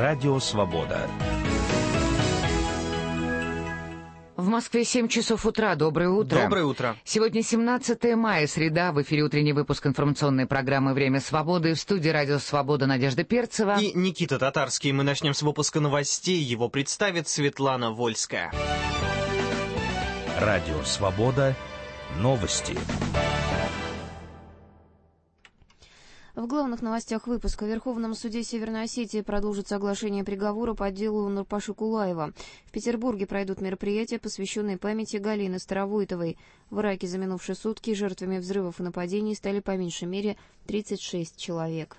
Радио «Свобода». В Москве 7 часов утра. Доброе утро. Доброе утро. Сегодня 17 мая, среда. В эфире утренний выпуск информационной программы «Время свободы». В студии «Радио Свобода» Надежда Перцева. И Никита Татарский. Мы начнем с выпуска новостей. Его представит Светлана Вольская. Радио «Свобода». Новости. В главных новостях выпуска. В Верховном суде Северной Осетии продолжится оглашение приговора по делу Нурпаши Кулаева. В Петербурге пройдут мероприятия, посвященные памяти Галины Старовойтовой. В Ираке за минувшие сутки жертвами взрывов и нападений стали по меньшей мере 36 человек.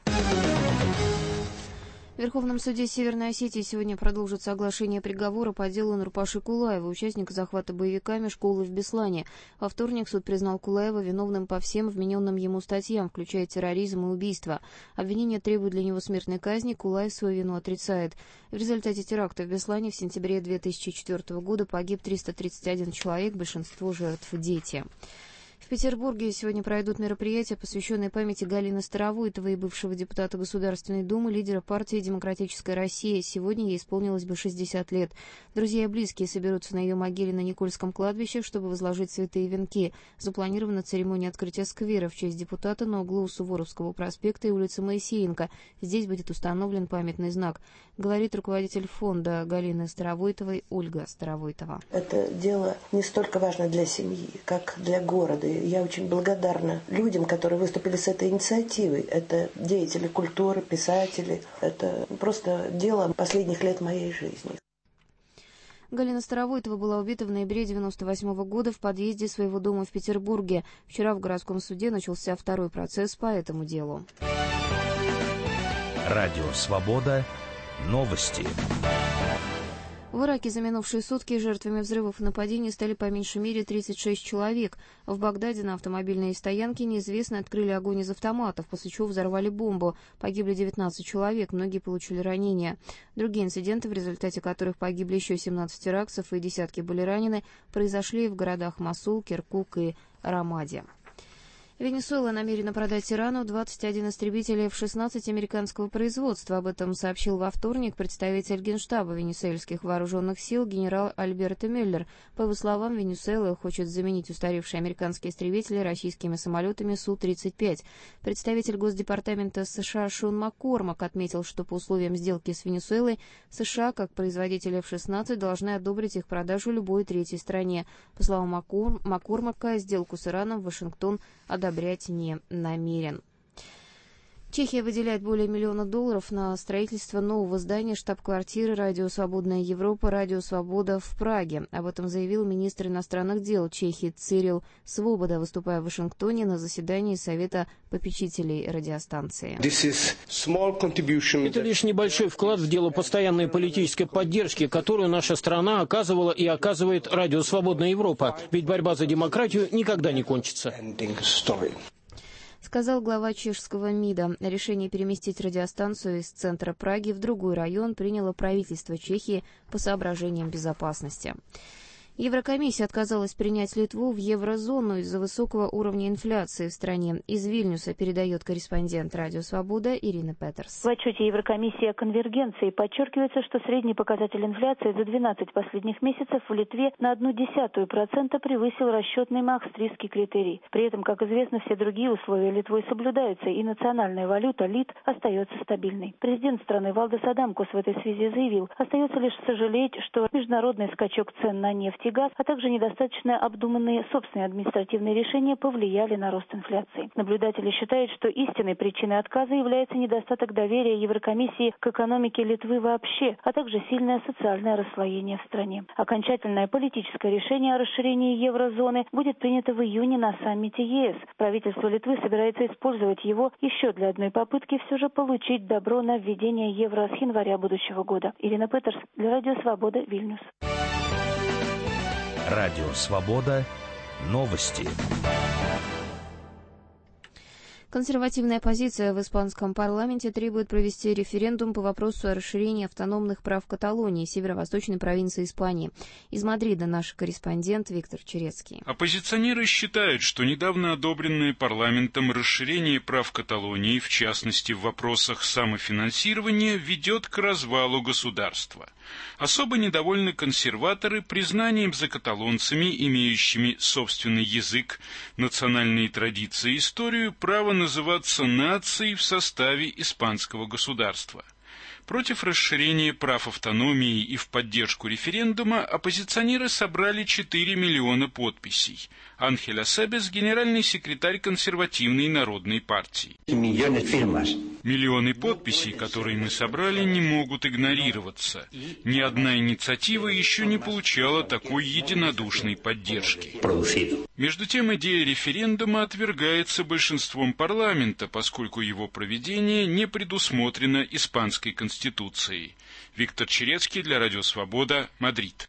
В Верховном суде Северной Осетии сегодня продолжится оглашение приговора по делу Нурпаши Кулаева, участника захвата боевиками школы в Беслане. Во вторник суд признал Кулаева виновным по всем вмененным ему статьям, включая терроризм и убийство. Обвинение требует для него смертной казни, Кулаев свою вину отрицает. В результате теракта в Беслане в сентябре 2004 года погиб 331 человек, большинство жертв – дети. В Петербурге сегодня пройдут мероприятия, посвященные памяти Галины Старовойтовой, бывшего депутата Государственной Думы, лидера партии «Демократическая Россия». Сегодня ей исполнилось бы 60 лет. Друзья и близкие соберутся на ее могиле на Никольском кладбище, чтобы возложить цветы и венки. Запланирована церемония открытия сквера в честь депутата на углу Суворовского проспекта и улицы Моисеенко. Здесь будет установлен памятный знак, говорит руководитель фонда Галины Старовойтовой Ольга Старовойтова. Это дело не столько важно для семьи, как для города. Я очень благодарна людям, которые выступили с этой инициативой. Это деятели культуры, писатели. Это просто дело последних лет моей жизни. Галина Старовойтова была убита в ноябре 1998 года в подъезде своего дома в Петербурге. Вчера в городском суде начался второй процесс по этому делу. Радио «Свобода». Новости. В Ираке за минувшие сутки жертвами взрывов и нападений стали по меньшей мере 36 человек. В Багдаде на автомобильной стоянке неизвестные открыли огонь из автоматов, после чего взорвали бомбу. Погибли 19 человек, многие получили ранения. Другие инциденты, в результате которых погибли еще 17 иракцев и десятки были ранены, произошли в городах Мосул, Киркук и Рамади. Венесуэла намерена продать Ирану 21 истребителей F-16 американского производства. Об этом сообщил во вторник представитель Генштаба венесуэльских вооруженных сил генерал Альберто Мюллер. По его словам, Венесуэла хочет заменить устаревшие американские истребители российскими самолетами Су-35. Представитель Госдепартамента США Шон Маккормак отметил, что по условиям сделки с Венесуэлой США, как производители F-16, должны одобрить их продажу любой третьей стране. По словам Маккормака, сделку с Ираном Вашингтон одобрять не намерен. Чехия выделяет более $1 миллиона на строительство нового здания штаб-квартиры «Радио Свободная Европа», «Радио Свобода» в Праге. Об этом заявил министр иностранных дел Чехии Цирил Свобода, выступая в Вашингтоне на заседании Совета попечителей радиостанции. Это лишь небольшой вклад в дело постоянной политической поддержки, которую наша страна оказывала и оказывает «Радио Свободная Европа». Ведь борьба за демократию никогда не кончится. Сказал глава чешского МИДа. Решение переместить радиостанцию из центра Праги в другой район приняло правительство Чехии по соображениям безопасности. Еврокомиссия отказалась принять Литву в еврозону из-за высокого уровня инфляции в стране. Из Вильнюса передает корреспондент «Радио Свобода» Ирина Петерс. В отчете Еврокомиссии о конвергенции подчеркивается, что средний показатель инфляции за 12 последних месяцев в Литве на 0,1% превысил расчетный маастрихтский критерий. При этом, как известно, все другие условия Литвой соблюдаются, и национальная валюта лит остается стабильной. Президент страны Валдис Адамкус в этой связи заявил, остается лишь сожалеть, что международный скачок цен на нефть и газ, а также недостаточно обдуманные собственные административные решения повлияли на рост инфляции. Наблюдатели считают, что истинной причиной отказа является недостаток доверия Еврокомиссии к экономике Литвы вообще, а также сильное социальное расслоение в стране. Окончательное политическое решение о расширении еврозоны будет принято в июне на саммите ЕС. Правительство Литвы собирается использовать его еще для одной попытки все же получить добро на введение евро с января будущего года. Ирина Петерс для Радио Свобода, Вильнюс. Радио «Свобода». Новости. Консервативная оппозиция в испанском парламенте требует провести референдум по вопросу о расширении автономных прав Каталонии, северо-восточной провинции Испании. Из Мадрида наш корреспондент Виктор Черецкий. Оппозиционеры считают, что недавно одобренное парламентом расширение прав Каталонии, в частности в вопросах самофинансирования, ведет к развалу государства. Особо недовольны консерваторы признанием за каталонцами, имеющими собственный язык, национальные традиции и историю, право называться нацией в составе испанского государства. Против расширения прав автономии и в поддержку референдума оппозиционеры собрали 4 миллиона подписей. Анхель Асебес, генеральный секретарь консервативной народной партии. Миллионы подписей, которые мы собрали, не могут игнорироваться. Ни одна инициатива еще не получала такой единодушной поддержки. Между тем, идея референдума отвергается большинством парламента, поскольку его проведение не предусмотрено испанской конституцией. Виктор Черецкий для Радио Свобода, Мадрид.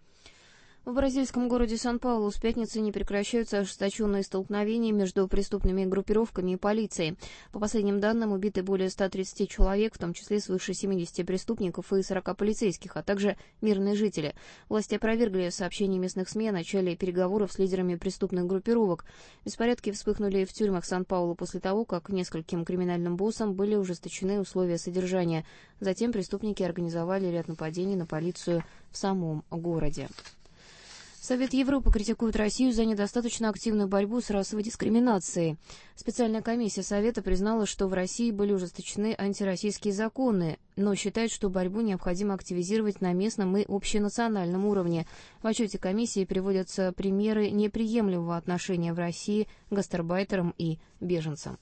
В бразильском городе Сан-Паулу с пятницы не прекращаются ожесточенные столкновения между преступными группировками и полицией. По последним данным, убиты более 130 человек, в том числе свыше 70 преступников и 40 полицейских, а также мирные жители. Власти опровергли сообщения местных СМИ о начале переговоров с лидерами преступных группировок. Беспорядки вспыхнули в тюрьмах Сан-Паулу после того, как нескольким криминальным боссам были ужесточены условия содержания. Затем преступники организовали ряд нападений на полицию в самом городе. Совет Европы критикует Россию за недостаточно активную борьбу с расовой дискриминацией. Специальная комиссия Совета признала, что в России были ужесточены антироссийские законы, но считает, что борьбу необходимо активизировать на местном и общенациональном уровне. В отчете комиссии приводятся примеры неприемлемого отношения в России к гастарбайтерам и беженцам.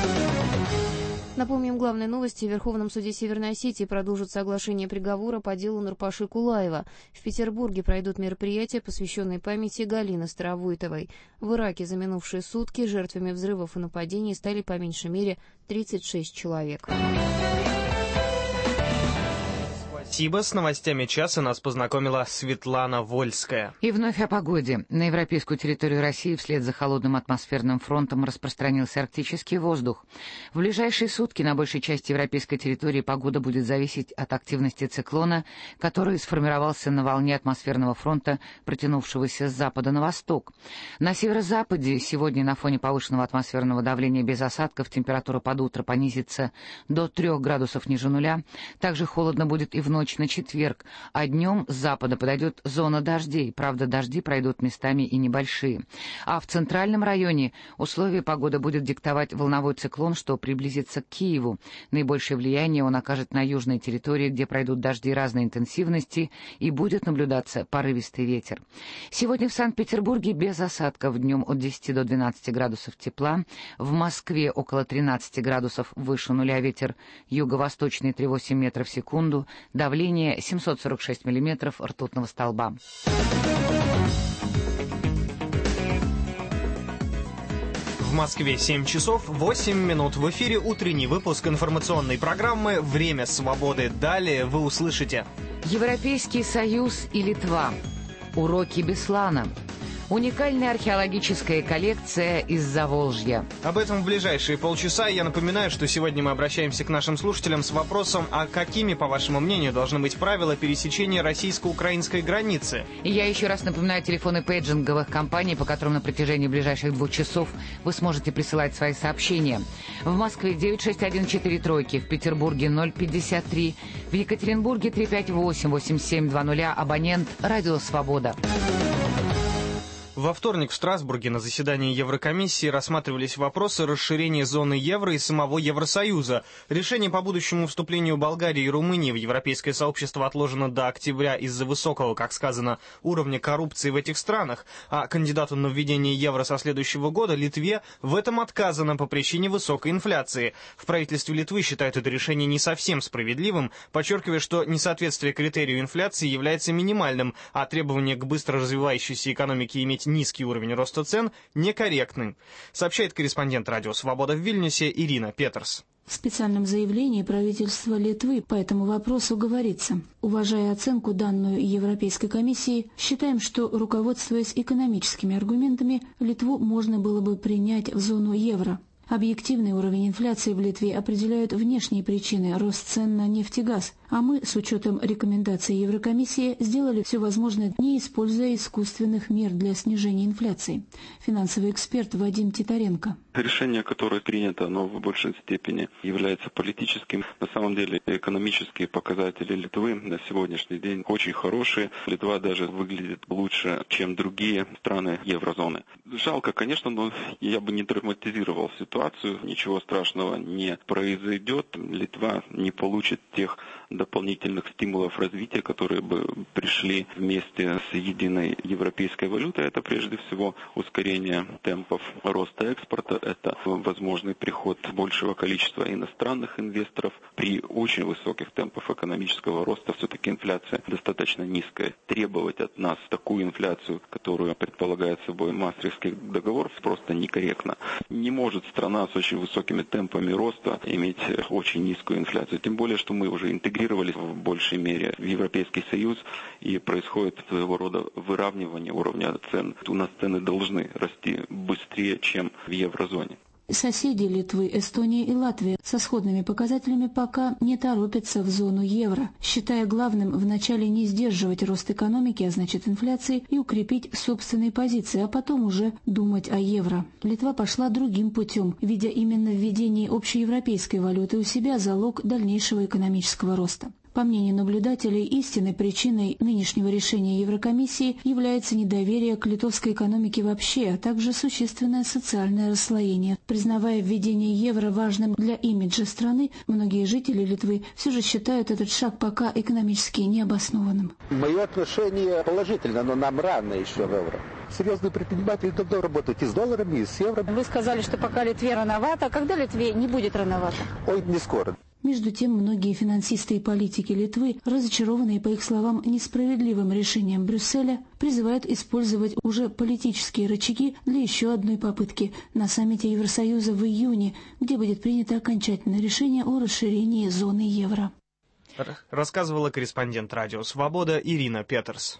Напомним, главные новости. В Верховном суде Северной Осетии продолжится оглашение приговора по делу Нурпаши Кулаева. В Петербурге пройдут мероприятия, посвященные памяти Галины Старовойтовой. В Ираке за минувшие сутки жертвами взрывов и нападений стали по меньшей мере 36 человек. Спасибо. С новостями часа нас познакомила Светлана Вольская. И вновь о погоде. На европейскую территорию России вслед за холодным атмосферным фронтом распространился арктический воздух. В ближайшие сутки на большей части европейской территории погода будет зависеть от активности циклона, который сформировался на волне атмосферного фронта, протянувшегося с запада на восток. На северо-западе сегодня на фоне повышенного атмосферного давления без осадков температура под утро понизится до 3 градусов ниже нуля. Также холодно будет и в ночь на четверг, а днем с запада подойдет зона дождей. Правда, дожди пройдут местами и небольшие. А в центральном районе условия погоды будет диктовать волновой циклон, что приблизится к Киеву. Наибольшее влияние он окажет на южной территории, где пройдут дожди разной интенсивности и будет наблюдаться порывистый ветер. Сегодня в Санкт-Петербурге без осадков, днем от 10 до 12 градусов тепла. В Москве около 13 градусов выше нуля, ветер юго-восточный 3,8 метров в секунду. Давление 746 миллиметров ртутного столба. В Москве 7 часов 8 минут. В эфире утренний выпуск информационной программы «Время свободы». Далее вы услышите: Европейский Союз и Литва. Уроки Беслана. Уникальная археологическая коллекция из Заволжья. Об этом в ближайшие полчаса. Я напоминаю, что сегодня мы обращаемся к нашим слушателям с вопросом, а какими, по вашему мнению, должны быть правила пересечения российско-украинской границы? И я еще раз напоминаю телефоны пейджинговых компаний, по которым на протяжении ближайших 2 часов вы сможете присылать свои сообщения. В Москве 96143, в Петербурге 053, в Екатеринбурге 358-8720, абонент «Радио Свобода». Во вторник в Страсбурге на заседании Еврокомиссии рассматривались вопросы расширения зоны евро и самого Евросоюза. Решение по будущему вступлению Болгарии и Румынии в Европейское сообщество отложено до октября из-за высокого, как сказано, уровня коррупции в этих странах, а кандидату на введение евро со следующего года, Литве, в этом отказано по причине высокой инфляции. В правительстве Литвы считают это решение не совсем справедливым, подчеркивая, что несоответствие критерию инфляции является минимальным, а требование к быстро развивающейся экономике иметь низкий уровень роста цен некорректным, сообщает корреспондент Радио Свобода в Вильнюсе Ирина Петерс. В специальном заявлении правительства Литвы по этому вопросу говорится: уважая оценку, данную Европейской комиссией, считаем, что, руководствуясь экономическими аргументами, Литву можно было бы принять в зону евро. Объективный уровень инфляции в Литве определяют внешние причины – рост цен на нефть и газ, а мы, с учетом рекомендаций Еврокомиссии, сделали все возможное, не используя искусственных мер для снижения инфляции. Финансовый эксперт Вадим Титаренко. Решение, которое принято, оно в большей степени является политическим. На самом деле экономические показатели Литвы на сегодняшний день очень хорошие. Литва даже выглядит лучше, чем другие страны еврозоны. Жалко, конечно, но я бы не драматизировал ситуацию. Ничего страшного не произойдет. Литва не получит тех дополнительных стимулов развития, которые бы пришли вместе с единой европейской валютой. Это прежде всего ускорение темпов роста экспорта, это возможный приход большего количества иностранных инвесторов. При очень высоких темпах экономического роста все-таки инфляция достаточно низкая. Требовать от нас такую инфляцию, которую предполагает собой Маастрихтский договор, просто некорректно. Не может страна с очень высокими темпами роста иметь очень низкую инфляцию. Тем более, что мы уже интегрировались в большей мере в Европейский Союз, и происходит своего рода выравнивание уровня цен. У нас цены должны расти быстрее, чем в еврозоне. Соседи Литвы, Эстония и Латвия со сходными показателями пока не торопятся в зону евро, считая главным вначале не сдерживать рост экономики, а значит инфляции, и укрепить собственные позиции, а потом уже думать о евро. Литва пошла другим путем, видя именно введение общеевропейской валюты у себя залог дальнейшего экономического роста. По мнению наблюдателей, истинной причиной нынешнего решения Еврокомиссии является недоверие к литовской экономике вообще, а также существенное социальное расслоение. Признавая введение евро важным для имиджа страны, многие жители Литвы все же считают этот шаг пока экономически необоснованным. Мое отношение положительно, но нам рано еще в евро. Серьезные предприниматели давно работают и с долларами, и с евро. Вы сказали, что пока Литве рановато. А когда Литве не будет рановато? Ой, не скоро. Между тем, многие финансисты и политики Литвы, разочарованные, по их словам, несправедливым решением Брюсселя, призывают использовать уже политические рычаги для еще одной попытки на саммите Евросоюза в июне, где будет принято окончательное решение о расширении зоны евро. Рассказывала корреспондент «Радио Свобода» Ирина Петерс.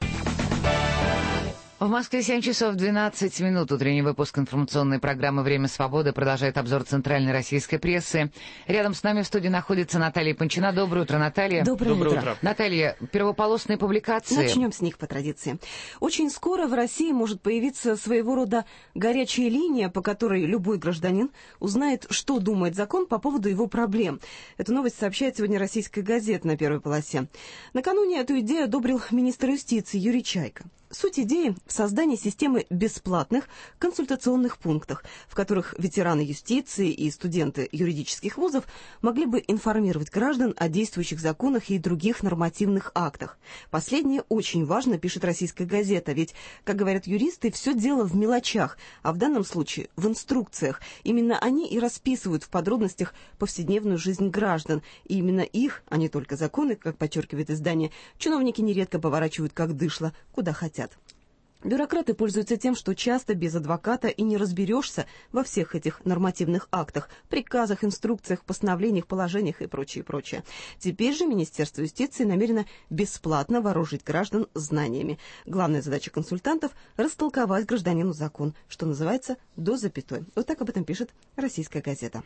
В Москве 7 часов 12 минут. Утренний выпуск информационной программы «Время свободы» продолжает обзор центральной российской прессы. Рядом с нами в студии находится Наталья Панчина. Доброе утро, Наталья. Доброе утро. Наталья, первополосные публикации. Начнем с них по традиции. Очень скоро в России может появиться своего рода горячая линия, по которой любой гражданин узнает, что думает закон по поводу его проблем. Эту новость сообщает сегодня «Российская газета» на первой полосе. Накануне эту идею одобрил министр юстиции Юрий Чайка. Суть идеи в создании системы бесплатных консультационных пунктов, в которых ветераны юстиции и студенты юридических вузов могли бы информировать граждан о действующих законах и других нормативных актах. Последнее очень важно, пишет «Российская газета», ведь, как говорят юристы, все дело в мелочах, а в данном случае в инструкциях. Именно они и расписывают в подробностях повседневную жизнь граждан, и именно их, а не только законы, как подчеркивает издание, чиновники нередко поворачивают как дышло, куда хотят. Бюрократы пользуются тем, что часто без адвоката и не разберешься во всех этих нормативных актах, приказах, инструкциях, постановлениях, положениях и прочее, прочее. Теперь же Министерство юстиции намерено бесплатно вооружить граждан знаниями. Главная задача консультантов – растолковать гражданину закон, что называется до запятой. Вот так об этом пишет «Российская газета».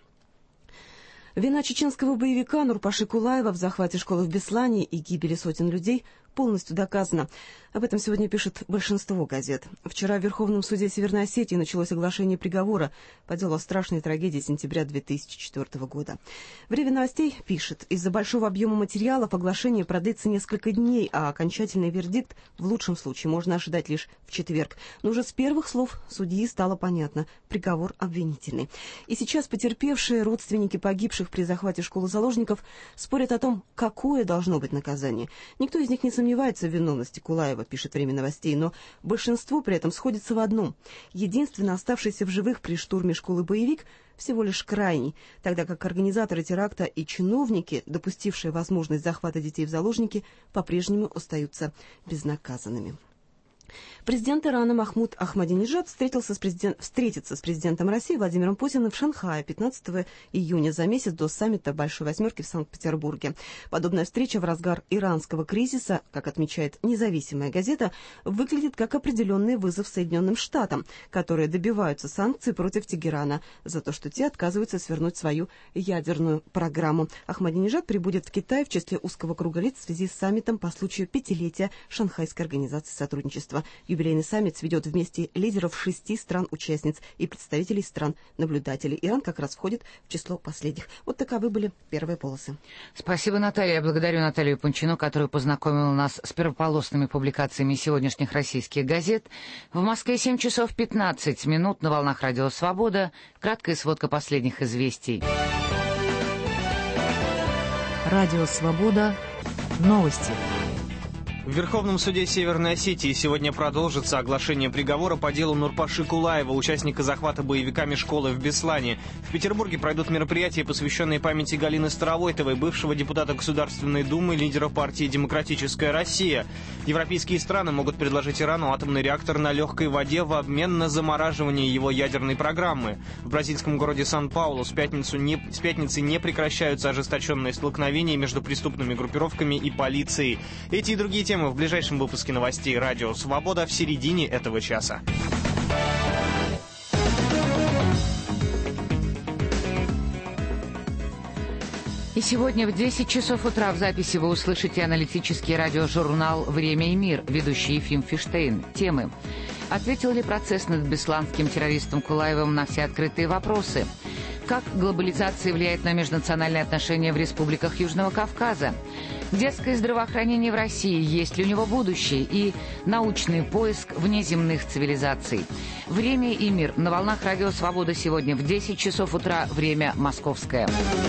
Вина чеченского боевика Нурпаши Кулаева в захвате школы в Беслане и гибели сотен людей полностью доказана. Об этом сегодня пишет большинство газет. Вчера в Верховном суде Северной Осетии началось оглашение приговора по делу о страшной трагедии сентября 2004 года. Время новостей пишет, из-за большого объема материалов оглашение продлится несколько дней, а окончательный вердикт в лучшем случае можно ожидать лишь в четверг. Но уже с первых слов судьи стало понятно – приговор обвинительный. И сейчас потерпевшие, родственники погибших при захвате школы заложников спорят о том, какое должно быть наказание. Никто из них не сомневается в виновности Кулаева, пишет «Время новостей», но большинство при этом сходится в одном. Единственно оставшийся в живых при штурме школы боевик всего лишь крайний, тогда как организаторы теракта и чиновники, допустившие возможность захвата детей в заложники, по-прежнему остаются безнаказанными. Президент Ирана Махмуд Ахмадинежад встретится с президентом России Владимиром Путиным в Шанхае 15 июня, за месяц до саммита Большой Восьмерки в Санкт-Петербурге. Подобная встреча в разгар иранского кризиса, как отмечает независимая газета, выглядит как определенный вызов Соединенным Штатам, которые добиваются санкций против Тегерана за то, что те отказываются свернуть свою ядерную программу. Ахмадинежад прибудет в Китай в числе узкого круга лиц в связи с саммитом по случаю 5-летия Шанхайской организации сотрудничества. Юбилейный саммит сведет вместе лидеров 6 стран-участниц и представителей стран-наблюдателей. Иран как раз входит в число последних. Вот таковы были первые полосы. Спасибо, Наталья. Я благодарю Наталью Пунчину, которая познакомила нас с первополосными публикациями сегодняшних российских газет. В Москве 7 часов 15 минут на волнах Радио Свобода. Краткая сводка последних известий. Радио Свобода. Новости. В Верховном суде Северной Осетии сегодня продолжится оглашение приговора по делу Нурпаши Кулаева, участника захвата боевиками школы в Беслане. В Петербурге пройдут мероприятия, посвященные памяти Галины Старовойтовой, бывшего депутата Государственной Думы, лидера партии «Демократическая Россия». Европейские страны могут предложить Ирану атомный реактор на легкой воде в обмен на замораживание его ядерной программы. В бразильском городе Сан-Паулу с пятницы не прекращаются ожесточенные столкновения между преступными группировками и полицией. Эти и другие темы в ближайшем выпуске новостей «Радио Свобода» в середине этого часа. И сегодня в 10 часов утра в записи вы услышите аналитический радиожурнал «Время и мир», ведущий Ефим Фиштейн. Темы: ответил ли процесс над бесланским террористом Кулаевым на все открытые вопросы? Как глобализация влияет на межнациональные отношения в республиках Южного Кавказа? Детское здравоохранение в России, есть ли у него будущее? И научный поиск внеземных цивилизаций. «Время и мир» на волнах Радио Свобода сегодня в 10 часов утра, время московское.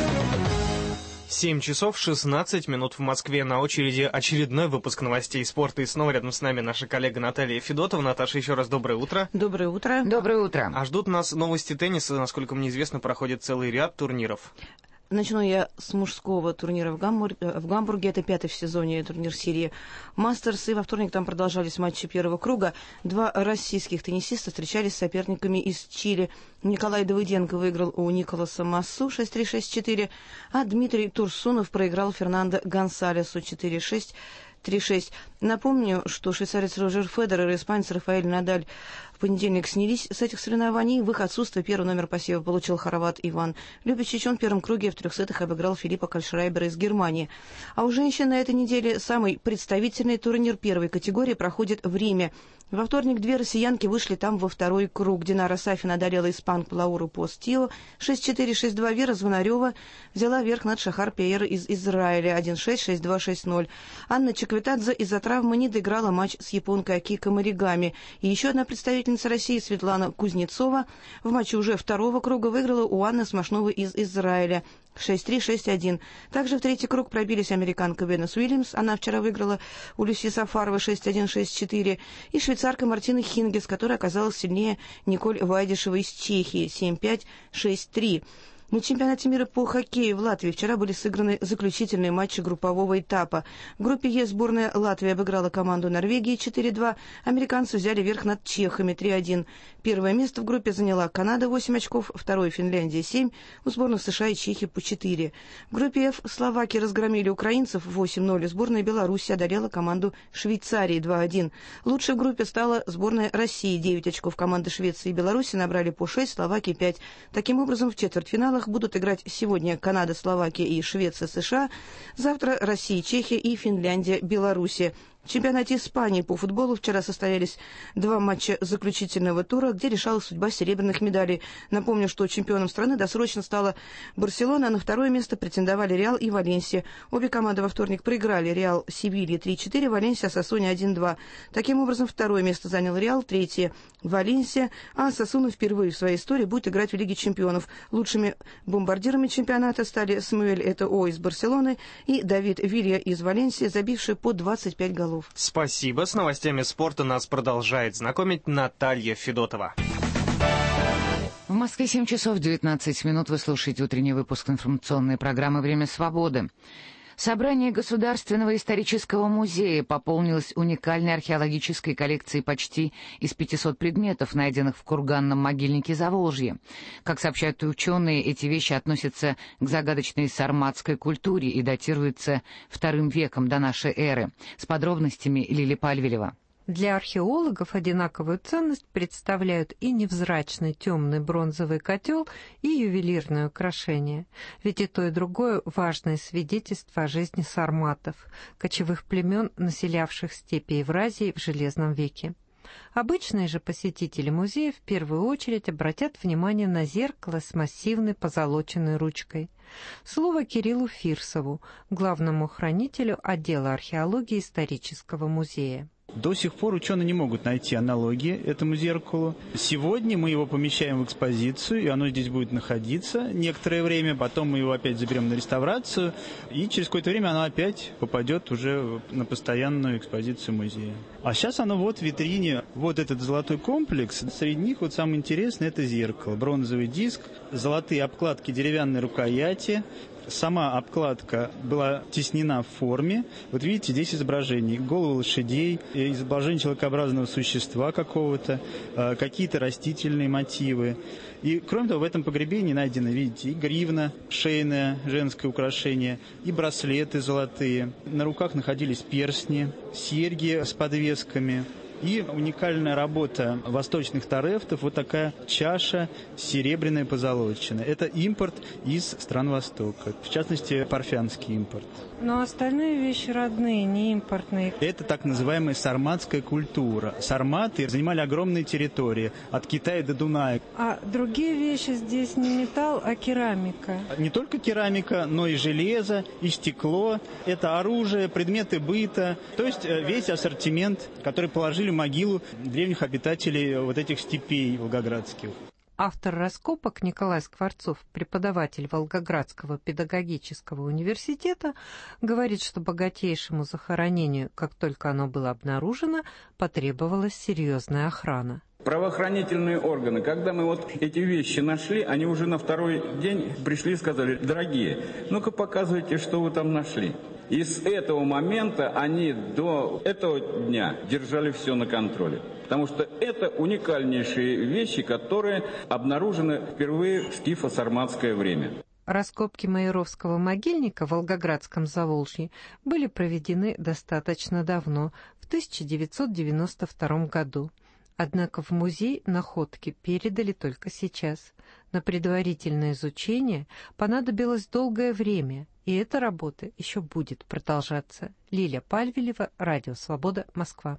7 часов 16 минут в Москве. На очереди очередной выпуск новостей спорта. И снова рядом с нами наша коллега Наталья Федотова. Наташа, еще раз доброе утро. Доброе утро. Доброе утро. А ждут нас новости тенниса. Насколько мне известно, проходит целый ряд турниров. Начну я с мужского турнира в Гамбурге. Это 5-й в сезоне турнир серии «Мастерс». И во вторник там продолжались матчи первого круга. 2 российских теннисиста встречались с соперниками из Чили. Николай Давыденко выиграл у Николаса Массу 6-3, 6-4, а Дмитрий Турсунов проиграл Фернандо Гонсалесу 4-6. 3-6. Напомню, что швейцарец Роджер Федерер и испанец Рафаэль Надаль в понедельник снялись с этих соревнований. В их отсутствие первый номер посева получил хорват Иван Любичич. Он в первом круге в 3 сетах обыграл Филиппа Кальшрайбера из Германии. А у женщин на этой неделе самый представительный турнир первой категории проходит в Риме. Во вторник 2 россиянки вышли там во второй круг. Динара Сафин одолела испанку Лауру Постио 6-4, 6-2. Вера Звонарева взяла верх над Шахар Пейер из Израиля 1-6, 6-2, 6-0. Анна Чакветадзе из-за травмы не доиграла матч с японкой Акико Маригами. И еще одна представительница России, Светлана Кузнецова, в матче уже второго круга выиграла у Анны Смашновой из Израиля 6-3, 6-1. Также в третий круг пробились американка Венус Уильямс. Она вчера выиграла у Люси Сафаровой 6-1, 6-4. И швейцарка Мартина Хингес, которая оказалась сильнее Николь Вайдишевой из Чехии 7-5, 6-3. На чемпионате мира по хоккею в Латвии вчера были сыграны заключительные матчи группового этапа. В группе Е сборная Латвии обыграла команду Норвегии 4-2. Американцы взяли верх над чехами 3-1. Первое место в группе заняла Канада 8 очков, второе Финляндия 7, у сборных США и Чехии по 4. В группе Ф словаки разгромили украинцев 8-0. Сборная Беларуси одолела команду Швейцарии 2-1. Лучшей в группе стала сборная России 9 очков. Команды Швеции и Беларуси набрали по 6, Словакии 5. Таким образом, в четвертьфиналах будут играть сегодня Канада, Словакия и Швеция, США. Завтра Россия, Чехия и Финляндия, Белоруссия. В чемпионате Испании по футболу вчера состоялись 2 матча заключительного тура, где решалась судьба серебряных медалей. Напомню, что чемпионом страны досрочно стала Барселона, а на второе место претендовали Реал и Валенсия. Обе команды во вторник проиграли. Реал Севилье 3-4, Валенсия Сасуни 1-2. Таким образом, второе место занял Реал, третье Валенсия, а Сасуна впервые в своей истории будет играть в Лиге чемпионов. Лучшими бомбардирами чемпионата стали Самуэль Этоо из Барселоны и Давид Вилья из Валенсии, забившие по 25 голов. Спасибо. С новостями спорта нас продолжает знакомить Наталья Федотова. В Москве 7 часов 19 минут. Вы слушаете утренний выпуск информационной программы «Время свободы». Собрание Государственного исторического музея пополнилось уникальной археологической коллекцией почти из 500 предметов, найденных в курганном могильнике Заволжья. Как сообщают ученые, эти вещи относятся к загадочной сарматской культуре и датируются II веком до нашей эры. С подробностями Лили Пальвелева. Для археологов одинаковую ценность представляют и невзрачный темный бронзовый котел, и ювелирное украшение. Ведь и то, и другое – важное свидетельство о жизни сарматов, кочевых племен, населявших степи Евразии в Железном веке. Обычные же посетители музея в первую очередь обратят внимание на зеркало с массивной позолоченной ручкой. Слово Кириллу Фирсову, главному хранителю отдела археологии исторического музея. До сих пор ученые не могут найти аналогии этому зеркалу. Сегодня мы его помещаем в экспозицию, и оно здесь будет находиться некоторое время. Потом мы его опять заберем на реставрацию, и через какое-то время оно опять попадет уже на постоянную экспозицию музея. А сейчас оно вот в витрине. Вот этот золотой комплекс. Среди них вот самое интересное – это зеркало. Бронзовый диск, золотые обкладки деревянной рукояти. Сама обкладка была теснена в форме. Вот видите, здесь изображение головы лошадей, изображение человекообразного существа какого-то, какие-то растительные мотивы. И, кроме того, в этом погребении найдено, видите, и гривна, шейное женское украшение, и браслеты золотые. На руках находились перстни, серьги с подвесками. И уникальная работа восточных торефтов, вот такая чаша серебряная позолоченная. Это импорт из стран Востока, в частности, парфянский импорт. Но остальные вещи родные, не импортные. Это так называемая сарматская культура. Сарматы занимали огромные территории, от Китая до Дуная. А другие вещи здесь не металл, а керамика. Не только керамика, но и железо, и стекло. Это оружие, предметы быта. То есть весь ассортимент, который положили в могилу древних обитателей вот этих степей волгоградских. Автор раскопок Николай Скворцов, преподаватель Волгоградского педагогического университета, говорит, что богатейшему захоронению, как только оно было обнаружено, потребовалась серьезная охрана. Правоохранительные органы, когда мы вот эти вещи нашли, они уже на второй день пришли и сказали: дорогие, ну-ка показывайте, что вы там нашли. И с этого момента они до этого дня держали все на контроле. Потому что это уникальнейшие вещи, которые обнаружены впервые в скифо-сарматское время. Раскопки Майоровского могильника в Волгоградском Заволжье были проведены достаточно давно, в 1992 году. Однако в музей находки передали только сейчас. На предварительное изучение понадобилось долгое время, и эта работа еще будет продолжаться. Лиля Пальвелева, Радио Свобода, Москва.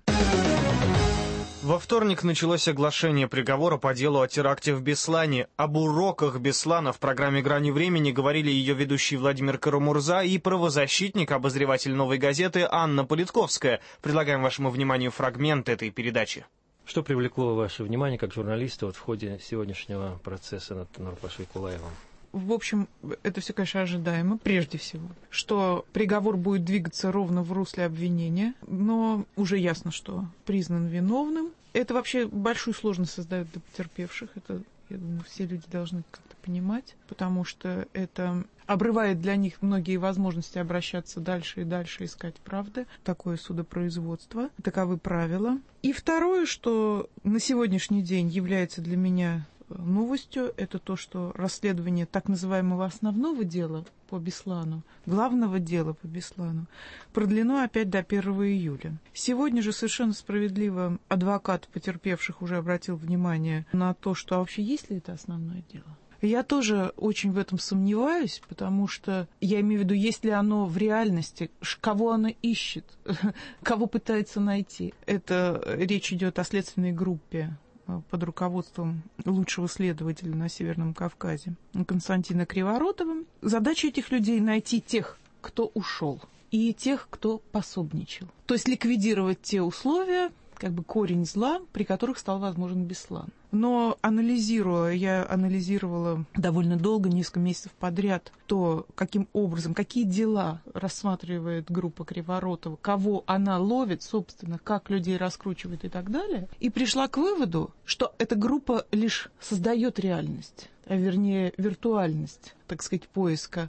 Во вторник началось оглашение приговора по делу о теракте в Беслане. Об уроках Беслана в программе «Грани времени» говорили ее ведущий Владимир Карамурза и правозащитник, обозреватель «Новой газеты» Анна Политковская. Предлагаем вашему вниманию фрагмент этой передачи. Что привлекло ваше внимание как журналиста в ходе сегодняшнего процесса над Нурпашей Кулаевым? В общем, это все, конечно, ожидаемо, прежде всего, что приговор будет двигаться ровно в русле обвинения, но уже ясно, что признан виновным. Это вообще большую сложность создает для потерпевших, это, я думаю, все люди должны как-то понимать, потому что это обрывает для них многие возможности обращаться дальше и дальше, искать правды. Такое судопроизводство, таковы правила. И второе, что на сегодняшний день является для меня новостью, это то, что расследование так называемого основного дела по Беслану, главного дела по Беслану, продлено опять до 1 июля. Сегодня же совершенно справедливо адвокат потерпевших уже обратил внимание на то, что вообще есть ли это основное дело. Я тоже очень в этом сомневаюсь, потому что я имею в виду, есть ли оно в реальности, кого оно ищет, кого пытается найти. Это речь идет о следственной группе под руководством лучшего следователя на Северном Кавказе Константина Криворотова. Задача этих людей — найти тех, кто ушел, и тех, кто пособничал. То есть ликвидировать те условия, как бы корень зла, при которых стал возможен Беслан. Но я анализировала довольно долго, несколько месяцев подряд, то, каким образом, какие дела рассматривает группа Криворотова, кого она ловит, собственно, как людей раскручивает и так далее, и пришла к выводу, что эта группа лишь создает реальность, а вернее виртуальность, так сказать, поиска,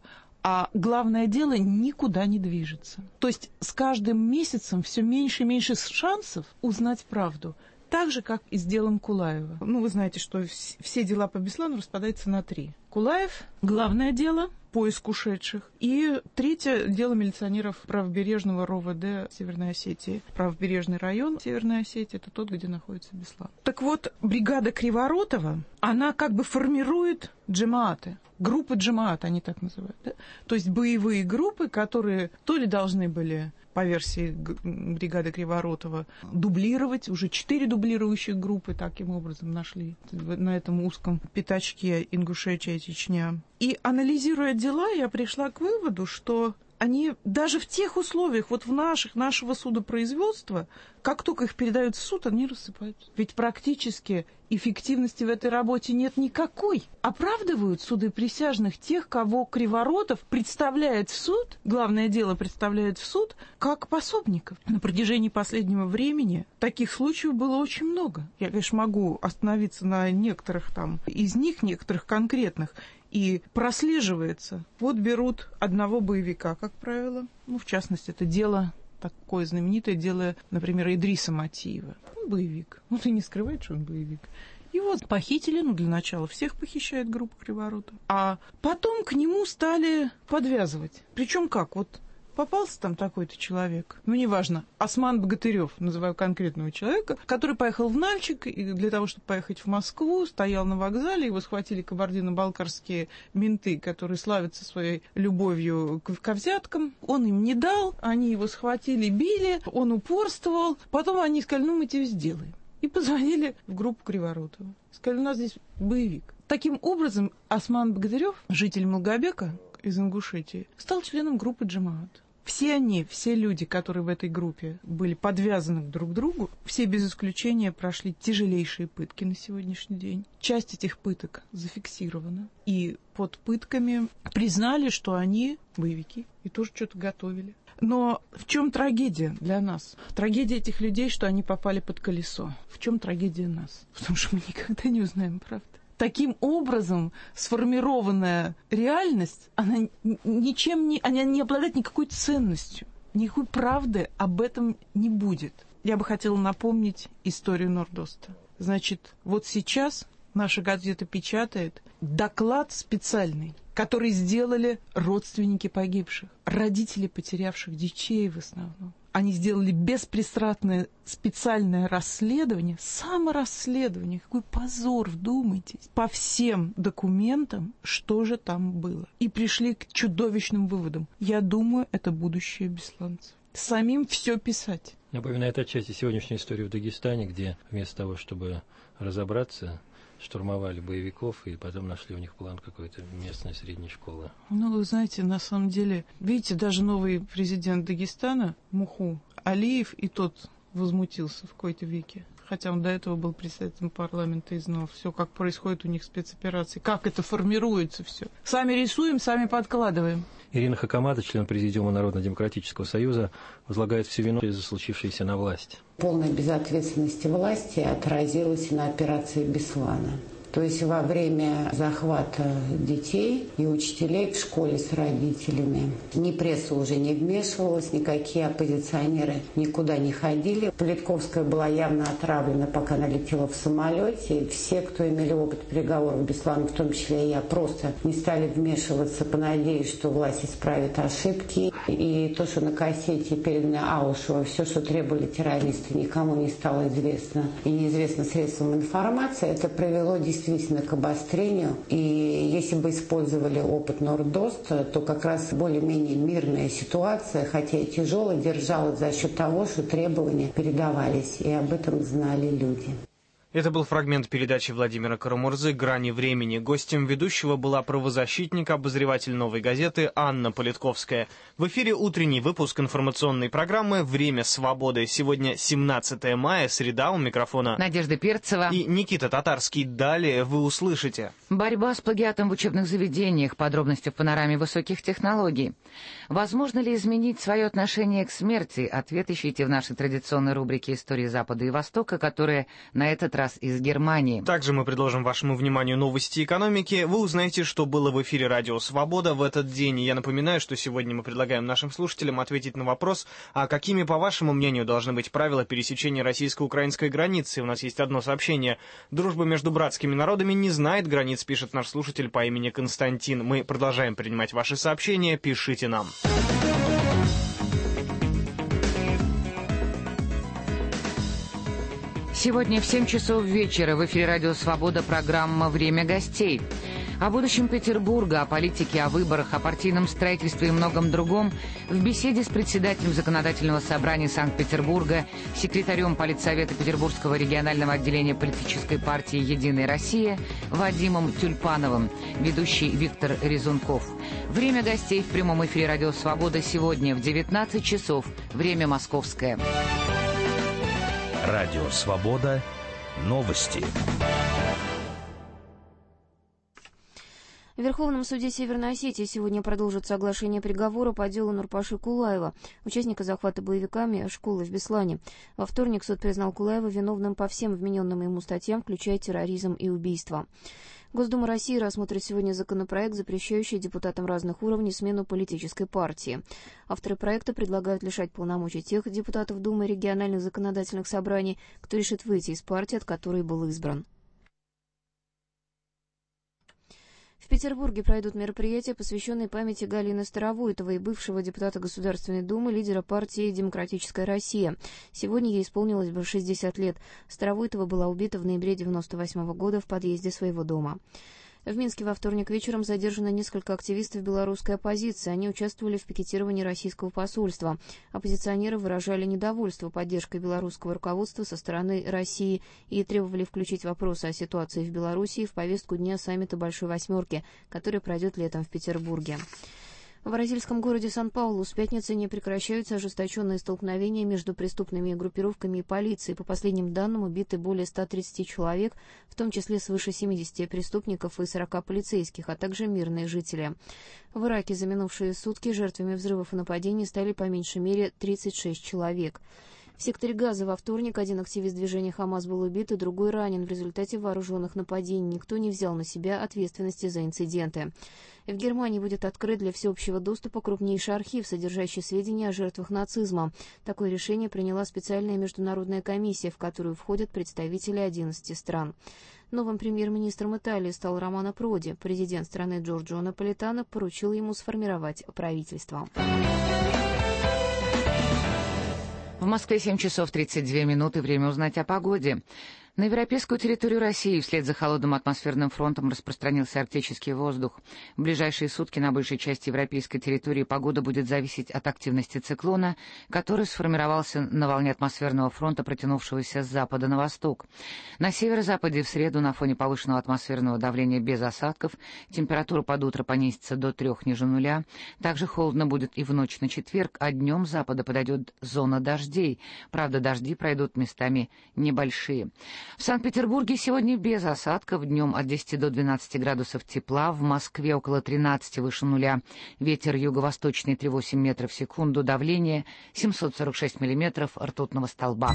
а главное дело никуда не движется. То есть с каждым месяцем все меньше и меньше шансов узнать правду. Так же, как и с делом Кулаева. Ну, вы знаете, что все дела по Беслану распадаются на 3. Кулаев – главное дело, поиск ушедших. И третье – дело милиционеров правобережного РОВД Северной Осетии. Правобережный район Северной Осетии – это тот, где находится Беслан. Так вот, бригада Криворотова, она как бы формирует джемааты. Группы джемаат, они так называют. Да? То есть боевые группы, которые то ли должны были, по версии бригады Криворотова, дублировать. Уже 4 дублирующих группы таким образом нашли на этом узком пятачке Ингушетия, Чечня. И анализируя дела, я пришла к выводу, что они даже в тех условиях, вот в нашего судопроизводства, как только их передают в суд, они рассыпаются. Ведь практически эффективности в этой работе нет никакой. Оправдывают суды присяжных тех, кого Криворотов представляет в суд, главное дело представляет в суд, как пособников. На протяжении последнего времени таких случаев было очень много. Я, конечно, могу остановиться на некоторых там, из них, некоторых конкретных, и прослеживается. Вот берут одного боевика, как правило. Ну, в частности, это дело, такое знаменитое дело, например, Идриса Матиева. Он боевик. Ну, ты не скрываешь, что он боевик. И вот похитили, ну, для начала всех похищает группа Криворотова. А потом к нему стали подвязывать. Причем как? Вот попался там такой-то человек, ну, неважно, Осман Богатырев, называю конкретного человека, который поехал в Нальчик, и для того, чтобы поехать в Москву, стоял на вокзале, его схватили кабардино-балкарские менты, которые славятся своей любовью к взяткам. Он им не дал, они его схватили, били, он упорствовал. Потом они сказали, ну, мы тебе сделаем. И позвонили в группу Криворотова. Сказали, у нас здесь боевик. Таким образом, Осман Богатырев, житель Малгобека из Ингушетии, стал членом группы джемаат. Все люди, которые в этой группе были подвязаны друг к другу, все без исключения прошли тяжелейшие пытки на сегодняшний день. Часть этих пыток зафиксирована. И под пытками признали, что они боевики и тоже что-то готовили. Но в чем трагедия для нас? Трагедия этих людей, что они попали под колесо. В чем трагедия нас? Потому что мы никогда не узнаем правды. Таким образом, сформированная реальность, она не обладает никакой ценностью. Никакой правды об этом не будет. Я бы хотела напомнить историю Нордоста. Значит, вот сейчас наша газета печатает доклад специальный, который сделали родственники погибших, родители потерявших детей в основном. Они сделали беспристрастное специальное расследование, саморасследование. Какой позор, вдумайтесь. По всем документам, что же там было. И пришли к чудовищным выводам. Я думаю, это будущее бесланцев. Самим все писать. Напоминает отчасти сегодняшнюю историю в Дагестане, где вместо того, чтобы разобраться, штурмовали боевиков и потом нашли у них план какой-то местной средней школы. Ну, вы знаете, на самом деле, видите, даже новый президент Дагестана, Муху Алиев, и тот возмутился в какой-то веке. Хотя он до этого был председателем парламента и знал все, как происходит у них спецоперации, как это формируется все. Сами рисуем, сами подкладываем. Ирина Хакамада, член Президиума Народно-демократического союза, возлагает всю вину за случившееся на власть. Полная безответственность власти отразилась на операции Беслана. То есть во время захвата детей и учителей в школе с родителями ни пресса уже не вмешивалась, никакие оппозиционеры никуда не ходили. Политковская была явно отравлена, пока она летела в самолете. И все, кто имели опыт переговоров Беслана, в том числе и я, просто не стали вмешиваться, понадеясь, что власть исправит ошибки. И то, что на кассете передано Аушева, все, что требовали террористы, никому не стало известно и неизвестно средством информации, это привело действительно к обострению. И если бы использовали опыт Нордоста, то как раз более-менее мирная ситуация, хотя и тяжелая, держалась за счет того, что требования передавались, и об этом знали люди. Это был фрагмент передачи Владимира Карамурзы «Грани времени». Гостем ведущего была правозащитник, обозреватель «Новой газеты» Анна Политковская. В эфире утренний выпуск информационной программы «Время свободы». Сегодня 17 мая, среда, у микрофона Надежда Перцева и Никита Татарский. Далее вы услышите. Борьба с плагиатом в учебных заведениях. Подробности в панораме высоких технологий. Возможно ли изменить свое отношение к смерти? Ответ ищите в нашей традиционной рубрике «Истории Запада и Востока», которая на этот раз из Германии. Также мы предложим вашему вниманию новости экономики. Вы узнаете, что было в эфире «Радио Свобода» в этот день. И я напоминаю, что сегодня мы предлагаем нашим слушателям ответить на вопрос, а какими, по вашему мнению, должны быть правила пересечения российско-украинской границы. У нас есть одно сообщение. Дружба между братскими народами не знает границ, пишет наш слушатель по имени Константин. Мы продолжаем принимать ваши сообщения. Пишите нам. Сегодня в 7 часов вечера в эфире «Радио Свобода» программа «Время гостей». О будущем Петербурга, о политике, о выборах, о партийном строительстве и многом другом в беседе с председателем Законодательного собрания Санкт-Петербурга, секретарем Политсовета Петербургского регионального отделения политической партии «Единая Россия» Вадимом Тюльпановым, ведущий Виктор Резунков. Время гостей в прямом эфире «Радио Свобода» сегодня в 19 часов, время московское. Радио Свобода. Новости. В Верховном суде Северной Осетии сегодня продолжится оглашение приговора по делу Нурпаши Кулаева, участника захвата боевиками школы в Беслане. Во вторник суд признал Кулаева виновным по всем вмененным ему статьям, включая терроризм и убийство. Госдума России рассмотрит сегодня законопроект, запрещающий депутатам разных уровней смену политической партии. Авторы проекта предлагают лишать полномочий тех депутатов Думы и региональных законодательных собраний, кто решит выйти из партии, от которой был избран. В Петербурге пройдут мероприятия, посвященные памяти Галины Старовойтовой, бывшего депутата Государственной Думы, лидера партии «Демократическая Россия». Сегодня ей исполнилось бы 60 лет. Старовойтова была убита в ноябре 1998 года в подъезде своего дома. В Минске во вторник вечером задержано несколько активистов белорусской оппозиции. Они участвовали в пикетировании российского посольства. Оппозиционеры выражали недовольство поддержкой белорусского руководства со стороны России и требовали включить вопросы о ситуации в Белоруссии в повестку дня саммита Большой Восьмерки, который пройдет летом в Петербурге. В бразильском городе Сан-Паулу с пятницы не прекращаются ожесточенные столкновения между преступными группировками и полицией. По последним данным, убиты более 130 человек, в том числе свыше 70 преступников и 40 полицейских, а также мирные жители. В Ираке за минувшие сутки жертвами взрывов и нападений стали по меньшей мере 36 человек. В секторе Газа во вторник один активист движения «Хамас» был убит, и другой ранен в результате вооруженных нападений. Никто не взял на себя ответственности за инциденты. В Германии будет открыт для всеобщего доступа крупнейший архив, содержащий сведения о жертвах нацизма. Такое решение приняла специальная международная комиссия, в которую входят представители 11 стран. Новым премьер-министром Италии стал Романо Проди. Президент страны Джорджо Наполитано поручил ему сформировать правительство. В Москве 7 часов 32 минуты. Время узнать о погоде. На европейскую территорию России вслед за холодным атмосферным фронтом распространился арктический воздух. В ближайшие сутки на большей части европейской территории погода будет зависеть от активности циклона, который сформировался на волне атмосферного фронта, протянувшегося с запада на восток. На северо-западе в среду на фоне повышенного атмосферного давления без осадков температура под утро понизится до 3 ниже нуля. Также холодно будет и в ночь на четверг, а днем с запада подойдет зона дождей. Правда, дожди пройдут местами небольшие. В Санкт-Петербурге сегодня без осадков, днем от 10 до 12 градусов тепла, в Москве около 13 выше нуля, ветер юго-восточный 3,8 метров в секунду, давление 746 миллиметров ртутного столба.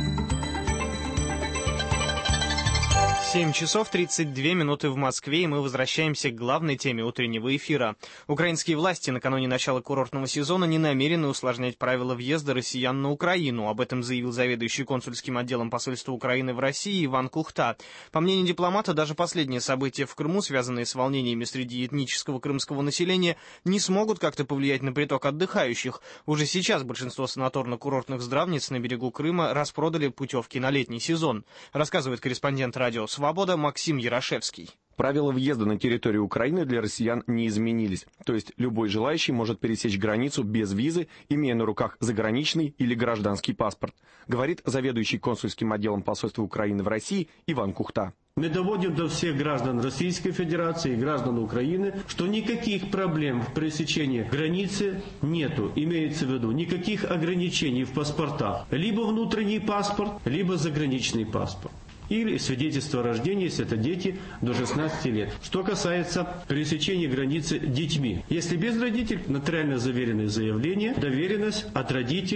7 часов 32 минуты в Москве, и мы возвращаемся к главной теме утреннего эфира. Украинские власти накануне начала курортного сезона не намерены усложнять правила въезда россиян на Украину. Об этом заявил заведующий консульским отделом посольства Украины в России Иван Кухта. По мнению дипломата, даже последние события в Крыму, связанные с волнениями среди этнического крымского населения, не смогут как-то повлиять на приток отдыхающих. Уже сейчас большинство санаторно-курортных здравниц на берегу Крыма распродали путевки на летний сезон, рассказывает корреспондент радио «Свобода» Максим Ярошевский. Правила въезда на территорию Украины для россиян не изменились. То есть любой желающий может пересечь границу без визы, имея на руках заграничный или гражданский паспорт, говорит заведующий консульским отделом посольства Украины в России Иван Кухта. Мы доводим до всех граждан Российской Федерации и граждан Украины, что никаких проблем в пересечении границы нету. Имеется в виду никаких ограничений в паспортах. Либо внутренний паспорт, либо заграничный паспорт. Или свидетельство о рождении, если это дети до 16 лет. Что касается пересечения границы детьми. Если без родителей, нотариально заверенное заявление, доверенность от родителей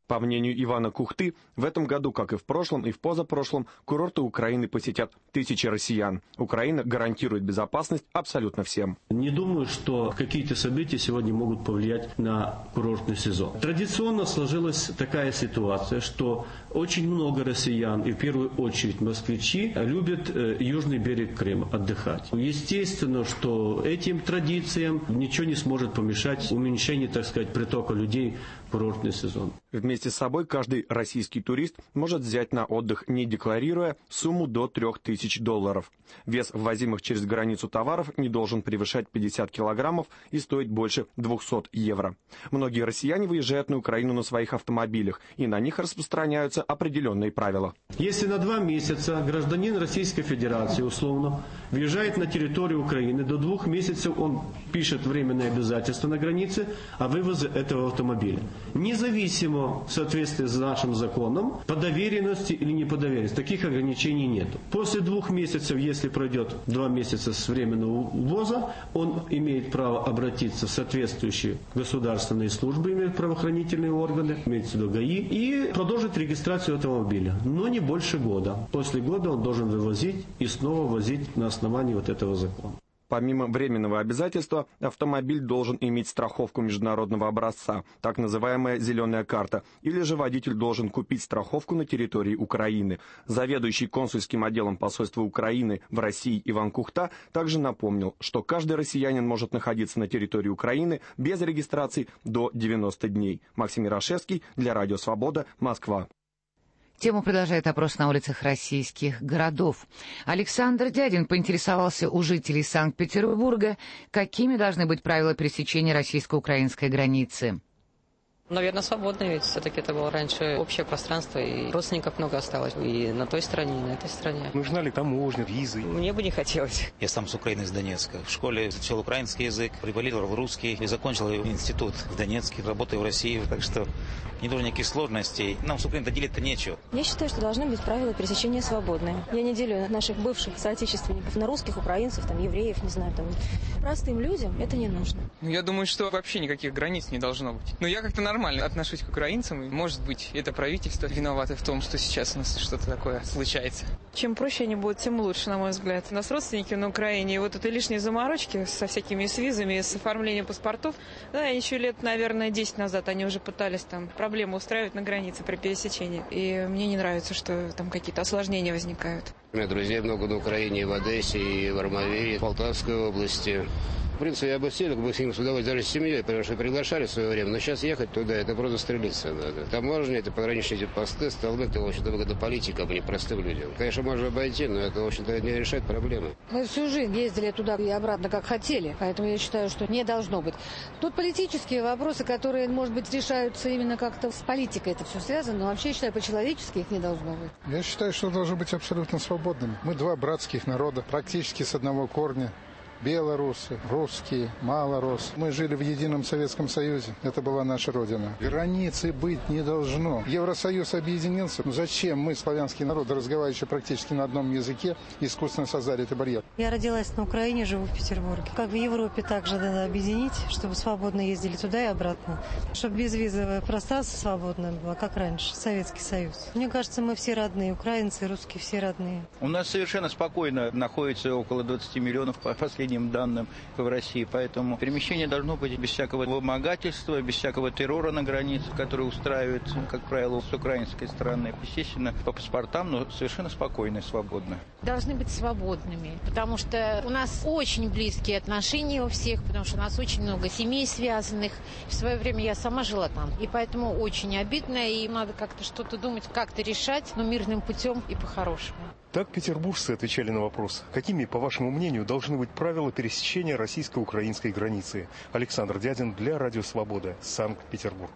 По мнению Ивана Кухты, в этом году, как и в прошлом и в позапрошлом, курорты Украины посетят тысячи россиян. Украина гарантирует безопасность абсолютно всем. Не думаю, что какие-то события сегодня могут повлиять на курортный сезон. Традиционно сложилась такая ситуация, что очень много россиян, и в первую очередь москвичи, любят южный берег Крыма отдыхать. Естественно, что этим традициям ничего не сможет помешать уменьшению, так сказать, притока людей в курортный сезон. Вместе с собой каждый российский турист может взять на отдых, не декларируя, сумму до $3000. Вес ввозимых через границу товаров не должен превышать 50 килограммов и стоить больше 200 евро. Многие россияне выезжают на Украину на своих автомобилях, и на них распространяются определенные правила. Если на 2 месяца гражданин Российской Федерации, условно, въезжает на территорию Украины, до 2 месяцев он пишет временное обязательство на границе о вывозе этого автомобиля. Независимо в соответствии с нашим законом, по доверенности или не по доверенности. Таких ограничений нет. После 2 месяцев, если пройдет 2 месяца с временного ввоза, он имеет право обратиться в соответствующие государственные службы, имеют правоохранительные органы, имеется в виду ГАИ, и продолжить регистрацию автомобиля. Но не больше года. После года он должен вывозить и снова возить на основании вот этого закона. Помимо временного обязательства, автомобиль должен иметь страховку международного образца, так называемая «зеленая карта», или же водитель должен купить страховку на территории Украины. Заведующий консульским отделом посольства Украины в России Иван Кухта также напомнил, что каждый россиянин может находиться на территории Украины без регистрации до 90 дней. Максим Ярошевский для Радио Свобода, Москва. Тему продолжает опрос на улицах российских городов. Александр Дядин поинтересовался у жителей Санкт-Петербурга, какими должны быть правила пересечения российско-украинской границы. Наверное, свободно, ведь все-таки это было раньше общее пространство, и родственников много осталось и на той стороне, и на этой стороне. Нужна ли таможня, визы? Мне бы не хотелось. Я сам с Украины, из Донецка. В школе изучил украинский язык, превалировал русский и закончил институт в Донецке, работаю в России, так что не должно никаких сложностей. Нам с Украиной делить-то нечего. Я считаю, что должны быть правила пересечения свободные. Я не делю наших бывших соотечественников на русских, украинцев, там, евреев, не знаю, там. Простым людям это не нужно. Я думаю, что вообще никаких границ не должно быть. Но я как-то нормально отношусь к украинцам. И, может быть, это правительство виновато в том, что сейчас у нас что-то такое случается. Чем проще они будут, тем лучше, на мой взгляд. У нас родственники на Украине, и вот это лишние заморочки со всякими с визами, с оформлением паспортов. Да, еще лет, наверное, 10 назад они уже пытались там проблемы устраивать на границе при пересечении. И мне не нравится, что там какие-то осложнения возникают. У меня друзей много на Украине, и в Одессе, и в Армавире, и в Полтавской области. В принципе, я бы сел, бы с ним с удовольствием, даже с семьей, потому что приглашали в свое время. Но сейчас ехать туда, это просто стрелиться надо. Таможня, это пограничные эти посты, столбы, это, в общем-то, выгодно политикам, а не простым людям. Конечно, можно обойти, но это, в общем-то, не решает проблемы. Мы всю жизнь ездили туда и обратно, как хотели. Поэтому я считаю, что не должно быть. Тут политические вопросы, которые, может быть, решаются именно как-то с политикой. Это все связано. Но вообще, я считаю, по-человечески их не должно быть. Я считаю, что должно быть абсолютно свободным. Мы два братских народа, практически с одного корня. Белорусы, русские, малороссы. Мы жили в едином Советском Союзе. Это была наша родина. Границы быть не должно. Евросоюз объединился. Но зачем мы, славянские народы, разговаривающие практически на одном языке, искусственно создали этот барьер? Я родилась на Украине, живу в Петербурге. Как в Европе также надо объединить, чтобы свободно ездили туда и обратно. Чтобы безвизовое пространство свободное было, как раньше, Советский Союз. Мне кажется, мы все родные. Украинцы и русские все родные. У нас совершенно спокойно находится около 20 миллионов по последним данным в России, поэтому перемещение должно быть без всякого вымогательства, без всякого террора на границе, который устраивает, как правило, с украинской стороны. Естественно, по паспортам, но совершенно спокойно и свободно. Должны быть свободными, потому что у нас очень близкие отношения у всех, потому что у нас очень много семей связанных. В свое время я сама жила там, и поэтому очень обидно, и надо как-то что-то думать, как-то решать, но мирным путем и по-хорошему. Так петербуржцы отвечали на вопрос, какими, по вашему мнению, должны быть правила пересечения российско-украинской границы. Александр Дядин для Радио Свобода, Санкт-Петербург.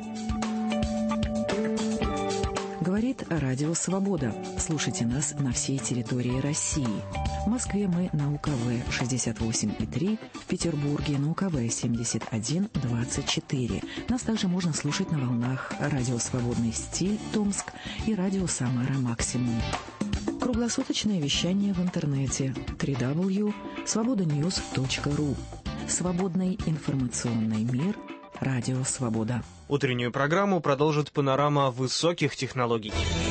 Говорит Радио Свобода. Слушайте нас на всей территории России. В Москве мы на УКВ 68,3, в Петербурге на УКВ 71,24. Нас также можно слушать на волнах Радио Свободный стиль Томск и Радио Самара Максимум. Круглосуточное вещание в интернете www.svobodanews.ru. Свободный информационный мир Радио «Свобода». Утреннюю программу продолжит панорама высоких технологий.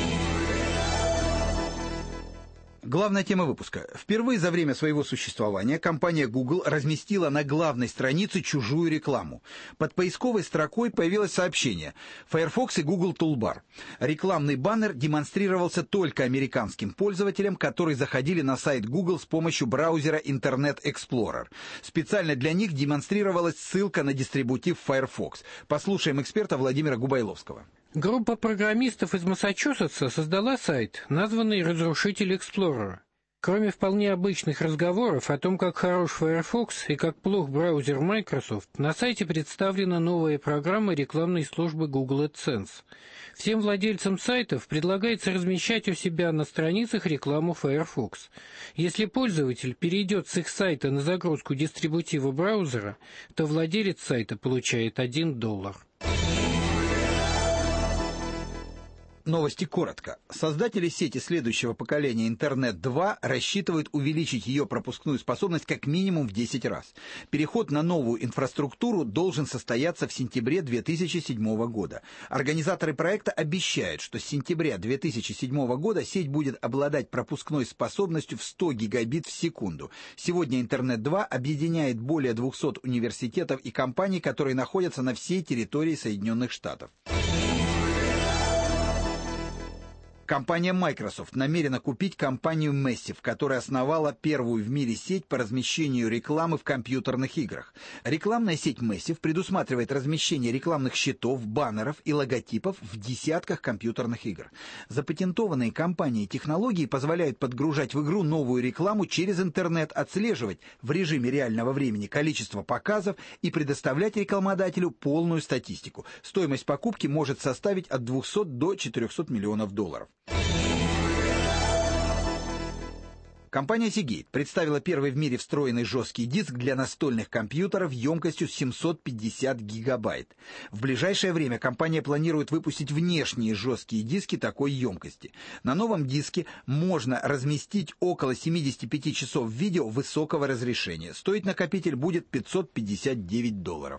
Главная тема выпуска. Впервые за время своего существования компания Google разместила на главной странице чужую рекламу. Под поисковой строкой появилось сообщение «Firefox и Google Toolbar». Рекламный баннер демонстрировался только американским пользователям, которые заходили на сайт Google с помощью браузера Internet Explorer. Специально для них демонстрировалась ссылка на дистрибутив Firefox. Послушаем эксперта Владимира Губайловского. Группа программистов из Массачусетса создала сайт, названный «Разрушитель Explorer». Кроме вполне обычных разговоров о том, как хорош Firefox и как плох браузер Microsoft, на сайте представлена новая программа рекламной службы Google AdSense. Всем владельцам сайтов предлагается размещать у себя на страницах рекламу Firefox. Если пользователь перейдет с их сайта на загрузку дистрибутива браузера, то владелец сайта получает $1. Новости коротко. Создатели сети следующего поколения Интернет-2 рассчитывают увеличить ее пропускную способность как минимум в 10 раз. Переход на новую инфраструктуру должен состояться в сентябре 2007 года. Организаторы проекта обещают, что с сентября 2007 года сеть будет обладать пропускной способностью в 100 гигабит в секунду. Сегодня Интернет-2 объединяет более 200 университетов и компаний, которые находятся на всей территории Соединенных Штатов. Компания Microsoft намерена купить компанию Massive, которая основала первую в мире сеть по размещению рекламы в компьютерных играх. Рекламная сеть Massive предусматривает размещение рекламных щитов, баннеров и логотипов в десятках компьютерных игр. Запатентованные компанией технологии позволяют подгружать в игру новую рекламу через интернет, отслеживать в режиме реального времени количество показов и предоставлять рекламодателю полную статистику. Стоимость покупки может составить от 200 до $400 миллионов. Компания Seagate представила первый в мире встроенный жесткий диск для настольных компьютеров емкостью 750 гигабайт. В ближайшее время компания планирует выпустить внешние жесткие диски такой емкости. На новом диске можно разместить около 75 часов видео высокого разрешения. Стоить накопитель будет $559.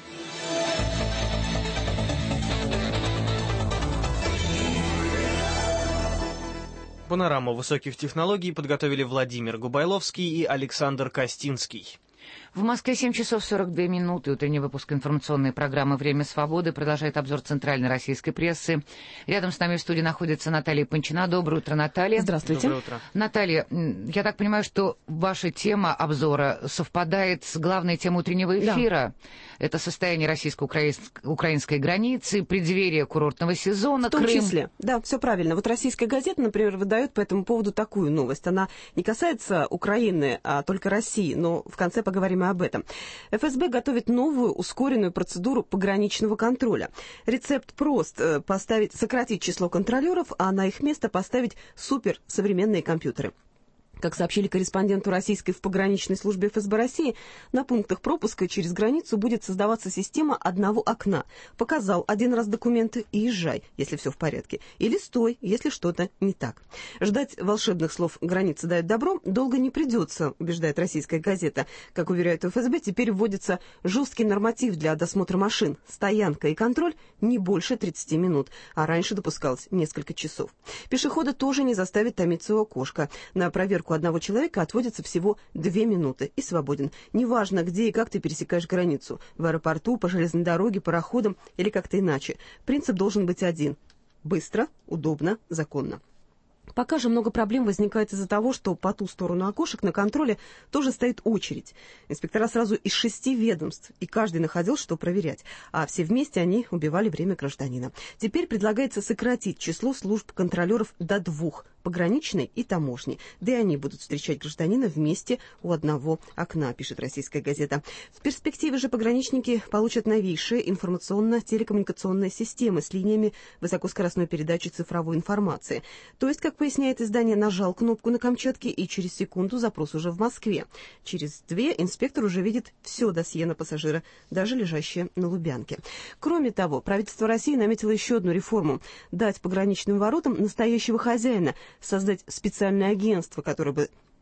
Панораму высоких технологий подготовили Владимир Губайловский и Александр Костинский. В Москве 7 часов 42 минуты. Утренний выпуск информационной программы «Время свободы» продолжает обзор центральной российской прессы. Рядом с нами в студии находится Наталья Панчина. Доброе утро, Наталья. Здравствуйте. Доброе утро. Наталья, я так понимаю, что ваша тема обзора совпадает с главной темой утреннего эфира. Да. Это состояние российско-украинской границы, преддверие курортного сезона, в том Крым. числе. Да, все правильно. Вот «Российская газета», например, выдает по этому поводу такую новость. Она не касается Украины, а только России, но в конце поговорим и об этом. ФСБ готовит новую ускоренную процедуру пограничного контроля. Рецепт прост: сократить число контролеров, а на их место поставить суперсовременные компьютеры. Как сообщили корреспонденту российской в пограничной службе ФСБ России, на пунктах пропуска через границу будет создаваться система одного окна. Показал один раз документы и езжай, если все в порядке. Или стой, если что-то не так. Ждать волшебных слов «граница дает добро» долго не придется, убеждает «Российская газета». Как уверяют в ФСБ, теперь вводится жесткий норматив для досмотра машин. Стоянка и контроль не больше 30 минут, а раньше допускалось несколько часов. Пешехода тоже не заставит томиться у окошка. На проверку одного человека отводится всего 2 минуты и свободен. Неважно, где и как ты пересекаешь границу. В аэропорту, по железной дороге, пароходам или как-то иначе. Принцип должен быть один. Быстро, удобно, законно. Пока же много проблем возникает из-за того, что по ту сторону окошек на контроле тоже стоит очередь. Инспектора сразу из 6 ведомств, и каждый находил, что проверять. А все вместе они убивали время гражданина. Теперь предлагается сократить число служб контролеров до 2. Пограничной и таможни. Да и они будут встречать гражданина вместе у одного окна, пишет «Российская газета». В перспективе же пограничники получат новейшие информационно-телекоммуникационные системы с линиями высокоскоростной передачи цифровой информации. То есть, как поясняет издание, нажал кнопку на Камчатке, и через секунду запрос уже в Москве. Через 2 инспектор уже видит все досье на пассажира, даже лежащее на Лубянке. Кроме того, правительство России наметило еще одну реформу – дать пограничным воротам настоящего хозяина, создать специальное агентство, которое бы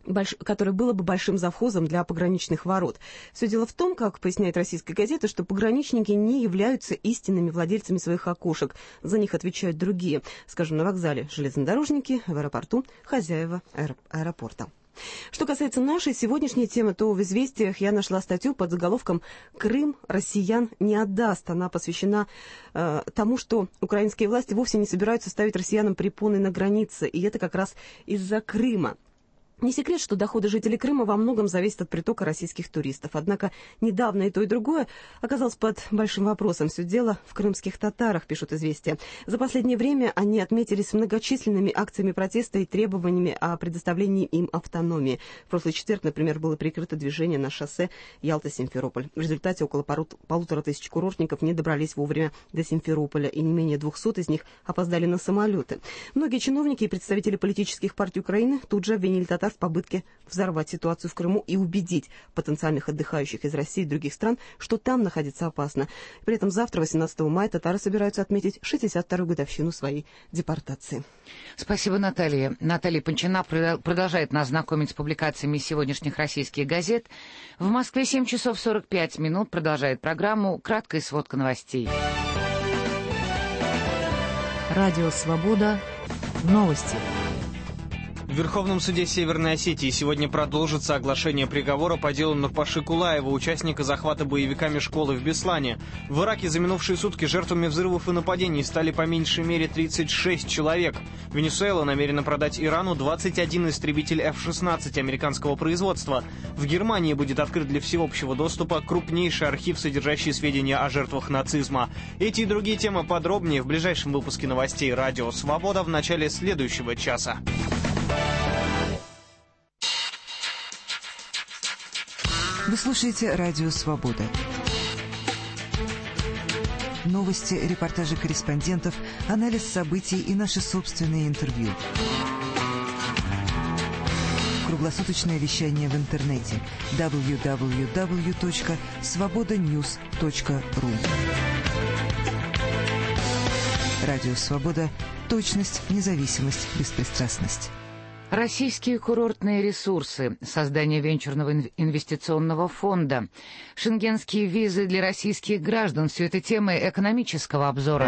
которое было бы большим завхозом для пограничных ворот. Все дело в том, как поясняет «Российская газета», что пограничники не являются истинными владельцами своих окошек. За них отвечают другие. Скажем, на вокзале железнодорожники, в аэропорту хозяева аэропорта. Что касается нашей сегодняшней темы, то в «Известиях» я нашла статью под заголовком «Крым россиян не отдаст». Она посвящена тому, что украинские власти вовсе не собираются ставить россиянам препоны на границе, и это как раз из-за Крыма. Не секрет, что доходы жителей Крыма во многом зависят от притока российских туристов. Однако недавно и то, и другое оказалось под большим вопросом. Все дело в крымских татарах, пишут «Известия». За последнее время они отметились многочисленными акциями протеста и требованиями о предоставлении им автономии. В прошлый четверг, например, было прикрыто движение на шоссе Ялта-Симферополь. В результате около 1500 курортников не добрались вовремя до Симферополя, и не менее 200 из них опоздали на самолеты. Многие чиновники и представители политических партий Украины тут же обвинили татар в попытке взорвать ситуацию в Крыму и убедить потенциальных отдыхающих из России и других стран, что там находиться опасно. При этом завтра, 18 мая, татары собираются отметить 62-ю годовщину своей депортации. Спасибо, Наталья. Наталья Панчина продолжает нас знакомить с публикациями сегодняшних российских газет. В Москве 7 часов 45 минут продолжает программу «Краткая сводка новостей». Радио «Свобода». Новости. В Верховном суде Северной Осетии сегодня продолжится оглашение приговора по делу Нурпаши Кулаева, участника захвата боевиками школы в Беслане. В Ираке за минувшие сутки жертвами взрывов и нападений стали по меньшей мере 36 человек. Венесуэла намерена продать Ирану 21 истребитель F-16 американского производства. В Германии будет открыт для всеобщего доступа крупнейший архив, содержащий сведения о жертвах нацизма. Эти и другие темы подробнее в ближайшем выпуске новостей «Радио Свобода» в начале следующего часа. Вы слушаете «Радио Свобода». Новости, репортажи корреспондентов, анализ событий и наши собственные интервью. Круглосуточное вещание в интернете www.svobodanews.ru. Радио Свобода. Точность, независимость, беспристрастность. Российские курортные ресурсы, создание венчурного инвестиционного фонда, шенгенские визы для российских граждан – все это темы экономического обзора.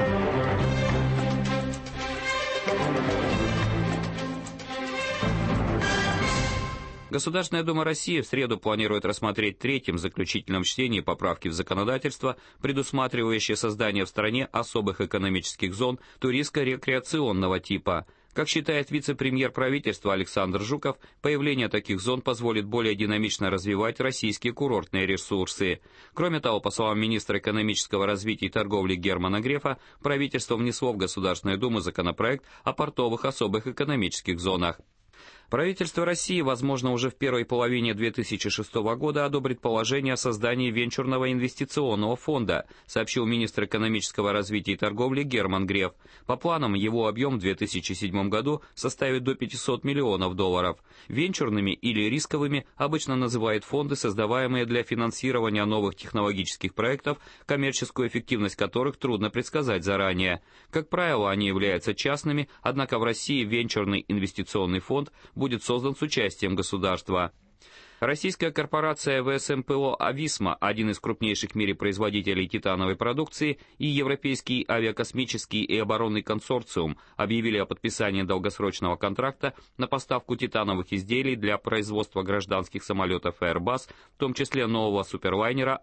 Государственная Дума России в среду планирует рассмотреть в третьем заключительном чтении поправки в законодательство, предусматривающие создание в стране особых экономических зон туристско-рекреационного типа. Как считает вице-премьер правительства Александр Жуков, появление таких зон позволит более динамично развивать российские курортные ресурсы. Кроме того, по словам министра экономического развития и торговли Германа Грефа, правительство внесло в Государственную Думу законопроект о портовых особых экономических зонах. Правительство России, возможно, уже в первой половине 2006 года одобрит положение о создании венчурного инвестиционного фонда, сообщил министр экономического развития и торговли Герман Греф. По планам, его объем в 2007 году составит до $500 миллионов. Венчурными или рисковыми обычно называют фонды, создаваемые для финансирования новых технологических проектов, коммерческую эффективность которых трудно предсказать заранее. Как правило, они являются частными, однако в России венчурный инвестиционный фонд будет создан с участием государства. Российская корпорация ВСМПО «Ависма», один из крупнейших в мире производителей титановой продукции, и Европейский авиакосмический и оборонный консорциум объявили о подписании долгосрочного контракта на поставку титановых изделий для производства гражданских самолетов Airbus, в том числе нового суперлайнера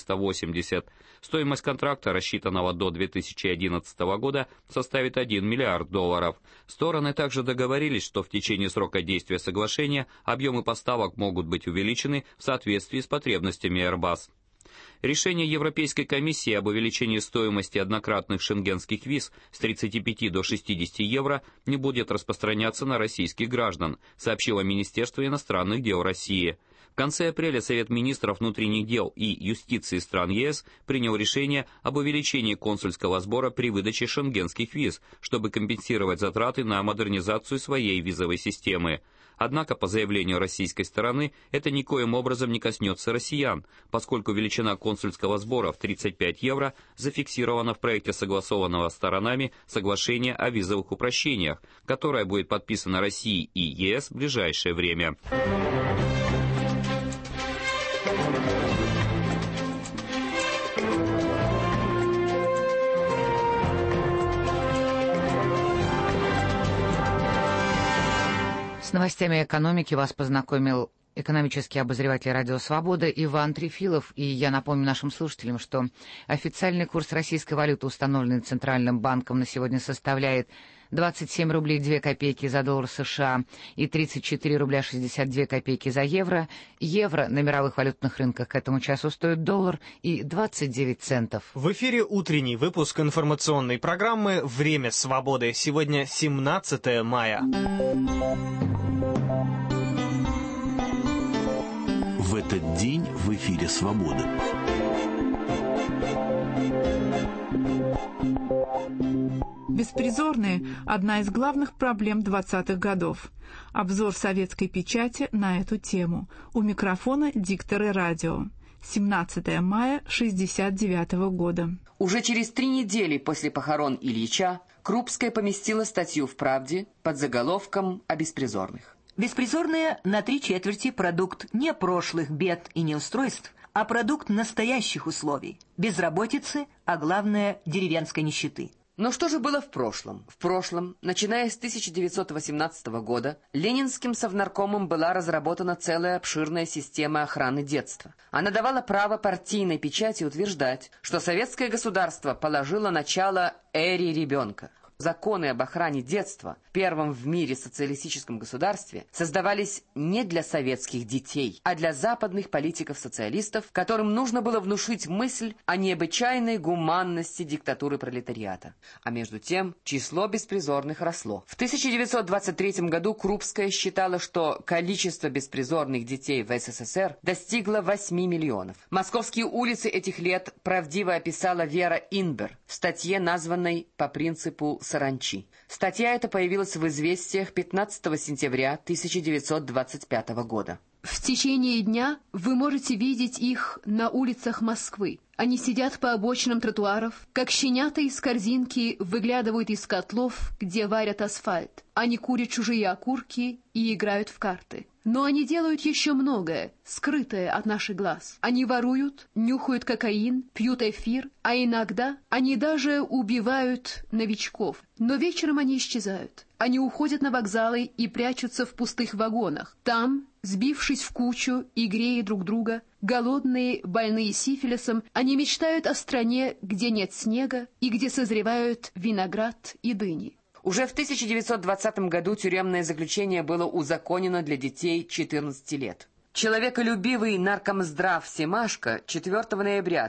А380. Стоимость контракта, рассчитанного до 2011 года, составит $1 миллиард. Стороны также договорились, что в течение срока действия соглашения объемы поставок могут быть увеличены в соответствии с потребностями Airbus. Решение Европейской комиссии об увеличении стоимости однократных шенгенских виз с 35 до 60 евро не будет распространяться на российских граждан, сообщило Министерство иностранных дел России. В конце апреля Совет министров внутренних дел и юстиции стран ЕС принял решение об увеличении консульского сбора при выдаче шенгенских виз, чтобы компенсировать затраты на модернизацию своей визовой системы. Однако, по заявлению российской стороны, это никоим образом не коснется россиян, поскольку величина консульского сбора в 35 евро зафиксирована в проекте согласованного сторонами соглашения о визовых упрощениях, которое будет подписано Россией и ЕС в ближайшее время. С новостями экономики вас познакомил экономический обозреватель «Радио Свобода» Иван Трефилов. И я напомню нашим слушателям, что официальный курс российской валюты, установленный Центральным банком, на сегодня составляет 27 рублей 2 копейки за доллар США и 34 рубля 62 копейки за евро. Евро на мировых валютных рынках к этому часу стоит $1 и 29 центов. В эфире утренний выпуск информационной программы «Время свободы». Сегодня 17 мая. В этот день в эфире «Свободы». Беспризорные – одна из главных проблем 20-х годов. Обзор советской печати на эту тему. У микрофона дикторы радио. 17 мая 1969 года. Уже через 3 недели после похорон Ильича Крупская поместила статью в «Правде» под заголовком о беспризорных. Беспризорные на 3/4 продукт не прошлых бед и неустройств, а продукт настоящих условий, безработицы, а главное деревенской нищеты. Но что же было в прошлом? В прошлом, начиная с 1918 года, Ленинским совнаркомом была разработана целая обширная система охраны детства. Она давала право партийной печати утверждать, что советское государство положило начало эре ребенка. Законы об охране детства в первом в мире социалистическом государстве создавались не для советских детей, а для западных политиков-социалистов, которым нужно было внушить мысль о необычайной гуманности диктатуры пролетариата. А между тем число беспризорных росло. В 1923 году Крупская считала, что количество беспризорных детей в СССР достигло 8 миллионов. Московские улицы этих лет правдиво описала Вера Инбер в статье, названной по принципу саранчи. Статья эта появилась в «Известиях» 15 сентября 1925 года. В течение дня вы можете видеть их на улицах Москвы. Они сидят по обочинам тротуаров, как щенята из корзинки выглядывают из котлов, где варят асфальт. Они курят чужие окурки и играют в карты. Но они делают еще многое, скрытое от наших глаз. Они воруют, нюхают кокаин, пьют эфир, а иногда они даже убивают новичков. Но вечером они исчезают. Они уходят на вокзалы и прячутся в пустых вагонах. Там, сбившись в кучу и грея друг друга, голодные, больные сифилисом, они мечтают о стране, где нет снега и где созревают виноград и дыни. Уже в 1920 году тюремное заключение было узаконено для детей 14 лет. Человеколюбивый наркомздрав Семашко 4 ноября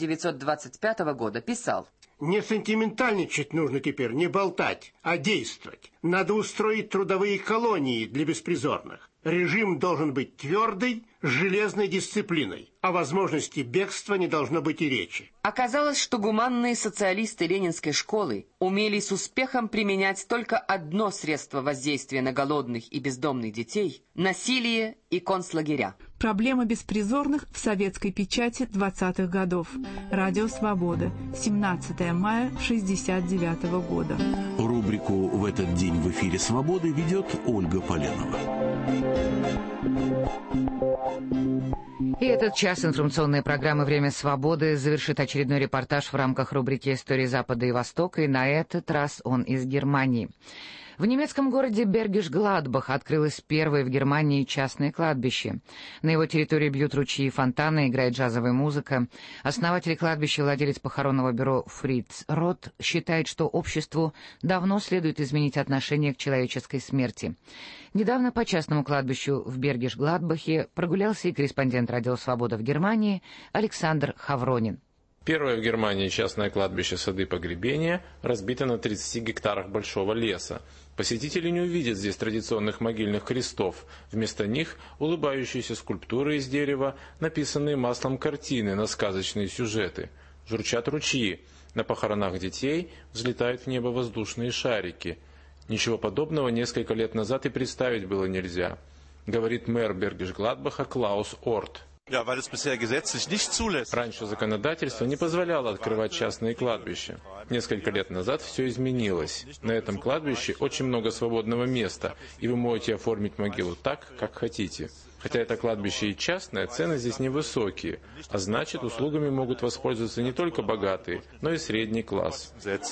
1925 года писал: «Не сентиментальничать нужно теперь, не болтать, а действовать. Надо устроить трудовые колонии для беспризорных. Режим должен быть твердый, с железной дисциплиной. О возможности бегства не должно быть и речи». Оказалось, что гуманные социалисты ленинской школы умели с успехом применять только одно средство воздействия на голодных и бездомных детей – насилие и концлагеря. Проблема беспризорных в советской печати 20-х годов. Радио «Свобода», 17 мая 1969 года. Рубрику «В этот день в эфире «Свободы» ведет Ольга Поленова. И этот час информационной программы «Время свободы» завершит очередной репортаж в рамках рубрики «Истории Запада и Востока», и на этот раз он из Германии. В немецком городе Бергиш-Гладбах открылось первое в Германии частное кладбище. На его территории бьют ручьи и фонтаны, играет джазовая музыка. Основатель кладбища, владелец похоронного бюро Фриц Рот, считает, что обществу давно следует изменить отношение к человеческой смерти. Недавно по частному кладбищу в Бергиш-Гладбахе прогулялся и корреспондент «Радио Свобода» в Германии Александр Хавронин. Первое в Германии частное кладбище «Сады погребения» разбито на 30 гектарах большого леса. Посетители не увидят здесь традиционных могильных крестов. Вместо них улыбающиеся скульптуры из дерева, написанные маслом картины на сказочные сюжеты. Журчат ручьи. На похоронах детей взлетают в небо воздушные шарики. Ничего подобного несколько лет назад и представить было нельзя, говорит мэр Бергиш-Гладбаха Клаус Орт. Раньше законодательство не позволяло открывать частные кладбища. Несколько лет назад все изменилось. На этом кладбище очень много свободного места, и вы можете оформить могилу так, как хотите. Хотя это кладбище и частное, цены здесь невысокие, а значит, услугами могут воспользоваться не только богатые, но и средний класс.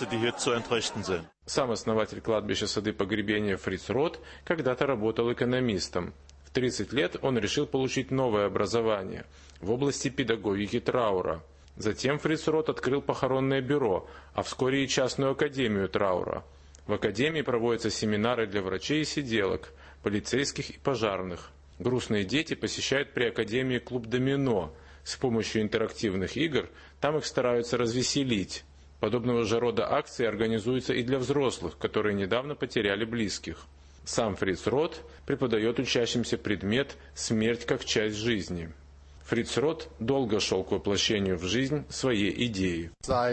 Сам основатель кладбища Сады Погребения Фриц Рот когда-то работал экономистом. В 30 лет он решил получить новое образование в области педагогики траура. Затем Фриц Рот открыл похоронное бюро, а вскоре и частную академию траура. В академии проводятся семинары для врачей и сиделок, полицейских и пожарных. Грустные дети посещают при академии клуб «Домино». С помощью интерактивных игр там их стараются развеселить. Подобного же рода акции организуются и для взрослых, которые недавно потеряли близких. Сам Фриц Рот преподает учащимся предмет «Смерть как часть жизни». Фриц Рот долго шел к воплощению в жизнь своей идеи.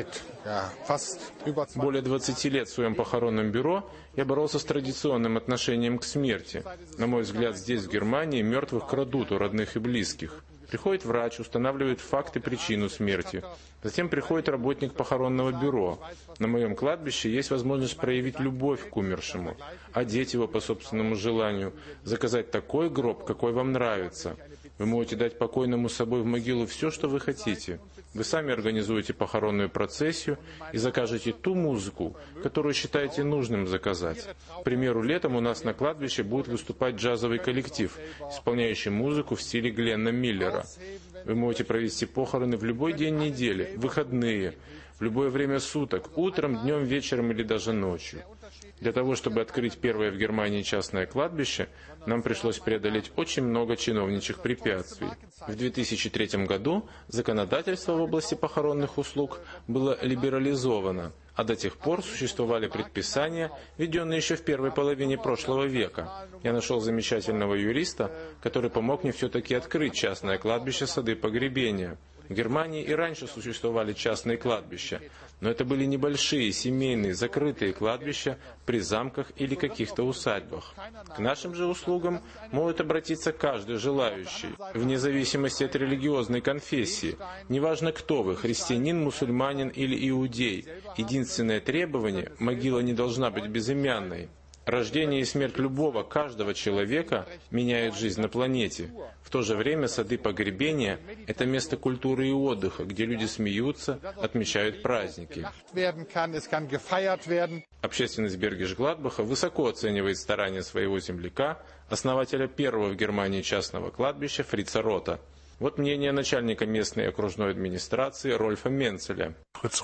Более 20 лет в своем похоронном бюро я боролся с традиционным отношением к смерти. На мой взгляд, здесь, в Германии, мертвых крадут у родных и близких. Приходит врач, устанавливает факт и причину смерти. Затем приходит работник похоронного бюро. На моем кладбище есть возможность проявить любовь к умершему, одеть его по собственному желанию, заказать такой гроб, какой вам нравится. Вы можете дать покойному с собой в могилу все, что вы хотите. Вы сами организуете похоронную процессию и закажете ту музыку, которую считаете нужным заказать. К примеру, летом у нас на кладбище будет выступать джазовый коллектив, исполняющий музыку в стиле Гленна Миллера. Вы можете провести похороны в любой день недели, в выходные, в любое время суток, утром, днем, вечером или даже ночью. Для того, чтобы открыть первое в Германии частное кладбище, нам пришлось преодолеть очень много чиновничьих препятствий. В 2003 году законодательство в области похоронных услуг было либерализовано, а до тех пор существовали предписания, введенные еще в первой половине прошлого века. Я нашел замечательного юриста, который помог мне все-таки открыть частное кладбище Сады Погребения. В Германии и раньше существовали частные кладбища, но это были небольшие, семейные, закрытые кладбища при замках или каких-то усадьбах. К нашим же услугам может обратиться каждый желающий, вне зависимости от религиозной конфессии. Неважно, кто вы, христианин, мусульманин или иудей. Единственное требование – могила не должна быть безымянной. Рождение и смерть любого, каждого человека меняют жизнь на планете. В то же время Сады Погребения – это место культуры и отдыха, где люди смеются, отмечают праздники. Общественность Бергиш-Гладбаха высоко оценивает старания своего земляка, основателя первого в Германии частного кладбища Фрица Рота. Вот мнение начальника местной окружной администрации Рольфа Менцеля.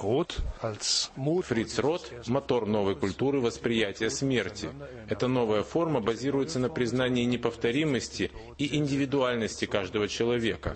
Фриц Рот – мотор новой культуры восприятия смерти. Эта новая форма базируется на признании неповторимости и индивидуальности каждого человека.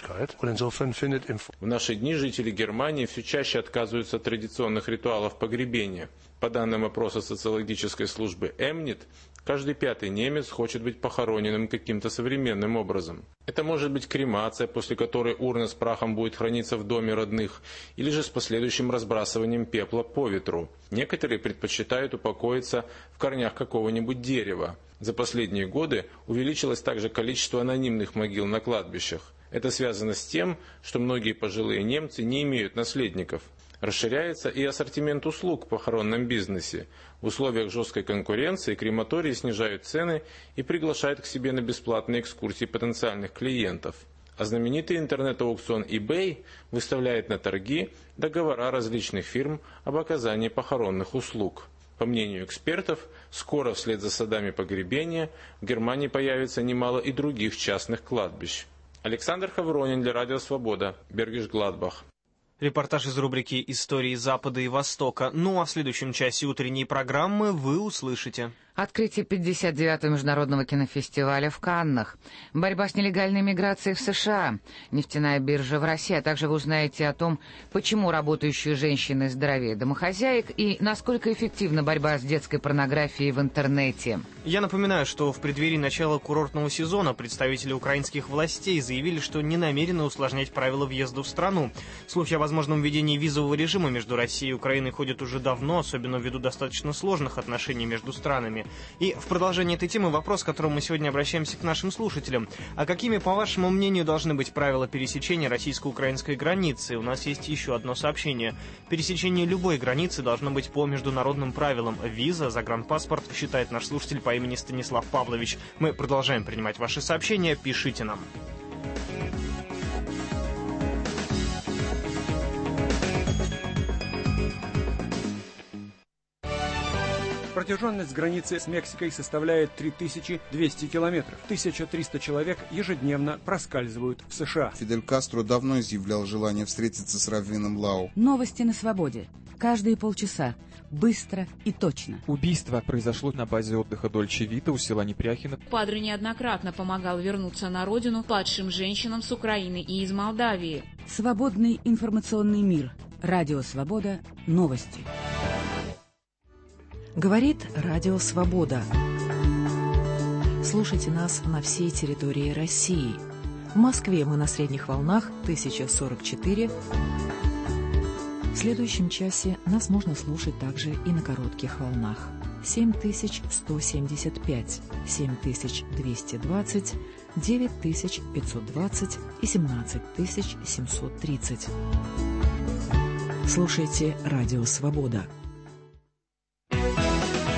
В наши дни жители Германии все чаще отказываются от традиционных ритуалов погребения. По данным опроса социологической службы Эмнит, каждый пятый немец хочет быть похороненным каким-то современным образом. Это может быть кремация, после которой урна с прахом будет храниться в доме родных, или же с последующим разбрасыванием пепла по ветру. Некоторые предпочитают упокоиться в корнях какого-нибудь дерева. За последние годы увеличилось также количество анонимных могил на кладбищах. Это связано с тем, что многие пожилые немцы не имеют наследников. Расширяется и ассортимент услуг в похоронном бизнесе. В условиях жесткой конкуренции крематории снижают цены и приглашают к себе на бесплатные экскурсии потенциальных клиентов. А знаменитый интернет-аукцион eBay выставляет на торги договора различных фирм об оказании похоронных услуг. По мнению экспертов, скоро вслед за садами погребения в Германии появится немало и других частных кладбищ. Александр Хавронин для Радио Свобода, Бергиш-Гладбах. Репортаж из рубрики «Истории Запада и Востока». Ну а в следующем часе утренней программы вы услышите. Открытие 59-го международного кинофестиваля в Каннах, борьба с нелегальной миграцией в США, нефтяная биржа в России, а также вы узнаете о том, почему работающие женщины здоровее домохозяек и насколько эффективна борьба с детской порнографией в интернете. Я напоминаю, что в преддверии начала курортного сезона представители украинских властей заявили, что не намерены усложнять правила въезда в страну. Слухи о возможном введении визового режима между Россией и Украиной ходят уже давно, особенно ввиду достаточно сложных отношений между странами. И в продолжение этой темы вопрос, к которому мы сегодня обращаемся к нашим слушателям. А какими, по вашему мнению, должны быть правила пересечения российско-украинской границы? У нас есть еще одно сообщение. Пересечение любой границы должно быть по международным правилам. Виза, загранпаспорт, считает наш слушатель по имени Станислав Павлович. Мы продолжаем принимать ваши сообщения. Пишите нам. Протяженность границы с Мексикой составляет 3200 километров. 1300 человек ежедневно проскальзывают в США. Фидель Кастро давно изъявлял желание встретиться с Раввином Лау. Новости на свободе. Каждые полчаса. Быстро и точно. Убийство произошло на базе отдыха Дольче Вита у села Непряхино. Падре неоднократно помогал вернуться на родину падшим женщинам с Украины и из Молдавии. Свободный информационный мир. Радио Свобода. Новости. Говорит Радио Свобода. Слушайте нас на всей территории России. В Москве мы на средних волнах 1044. В следующем часе нас можно слушать также и на коротких волнах. 7175, 7220, 9520 и 17730. Слушайте Радио Свобода.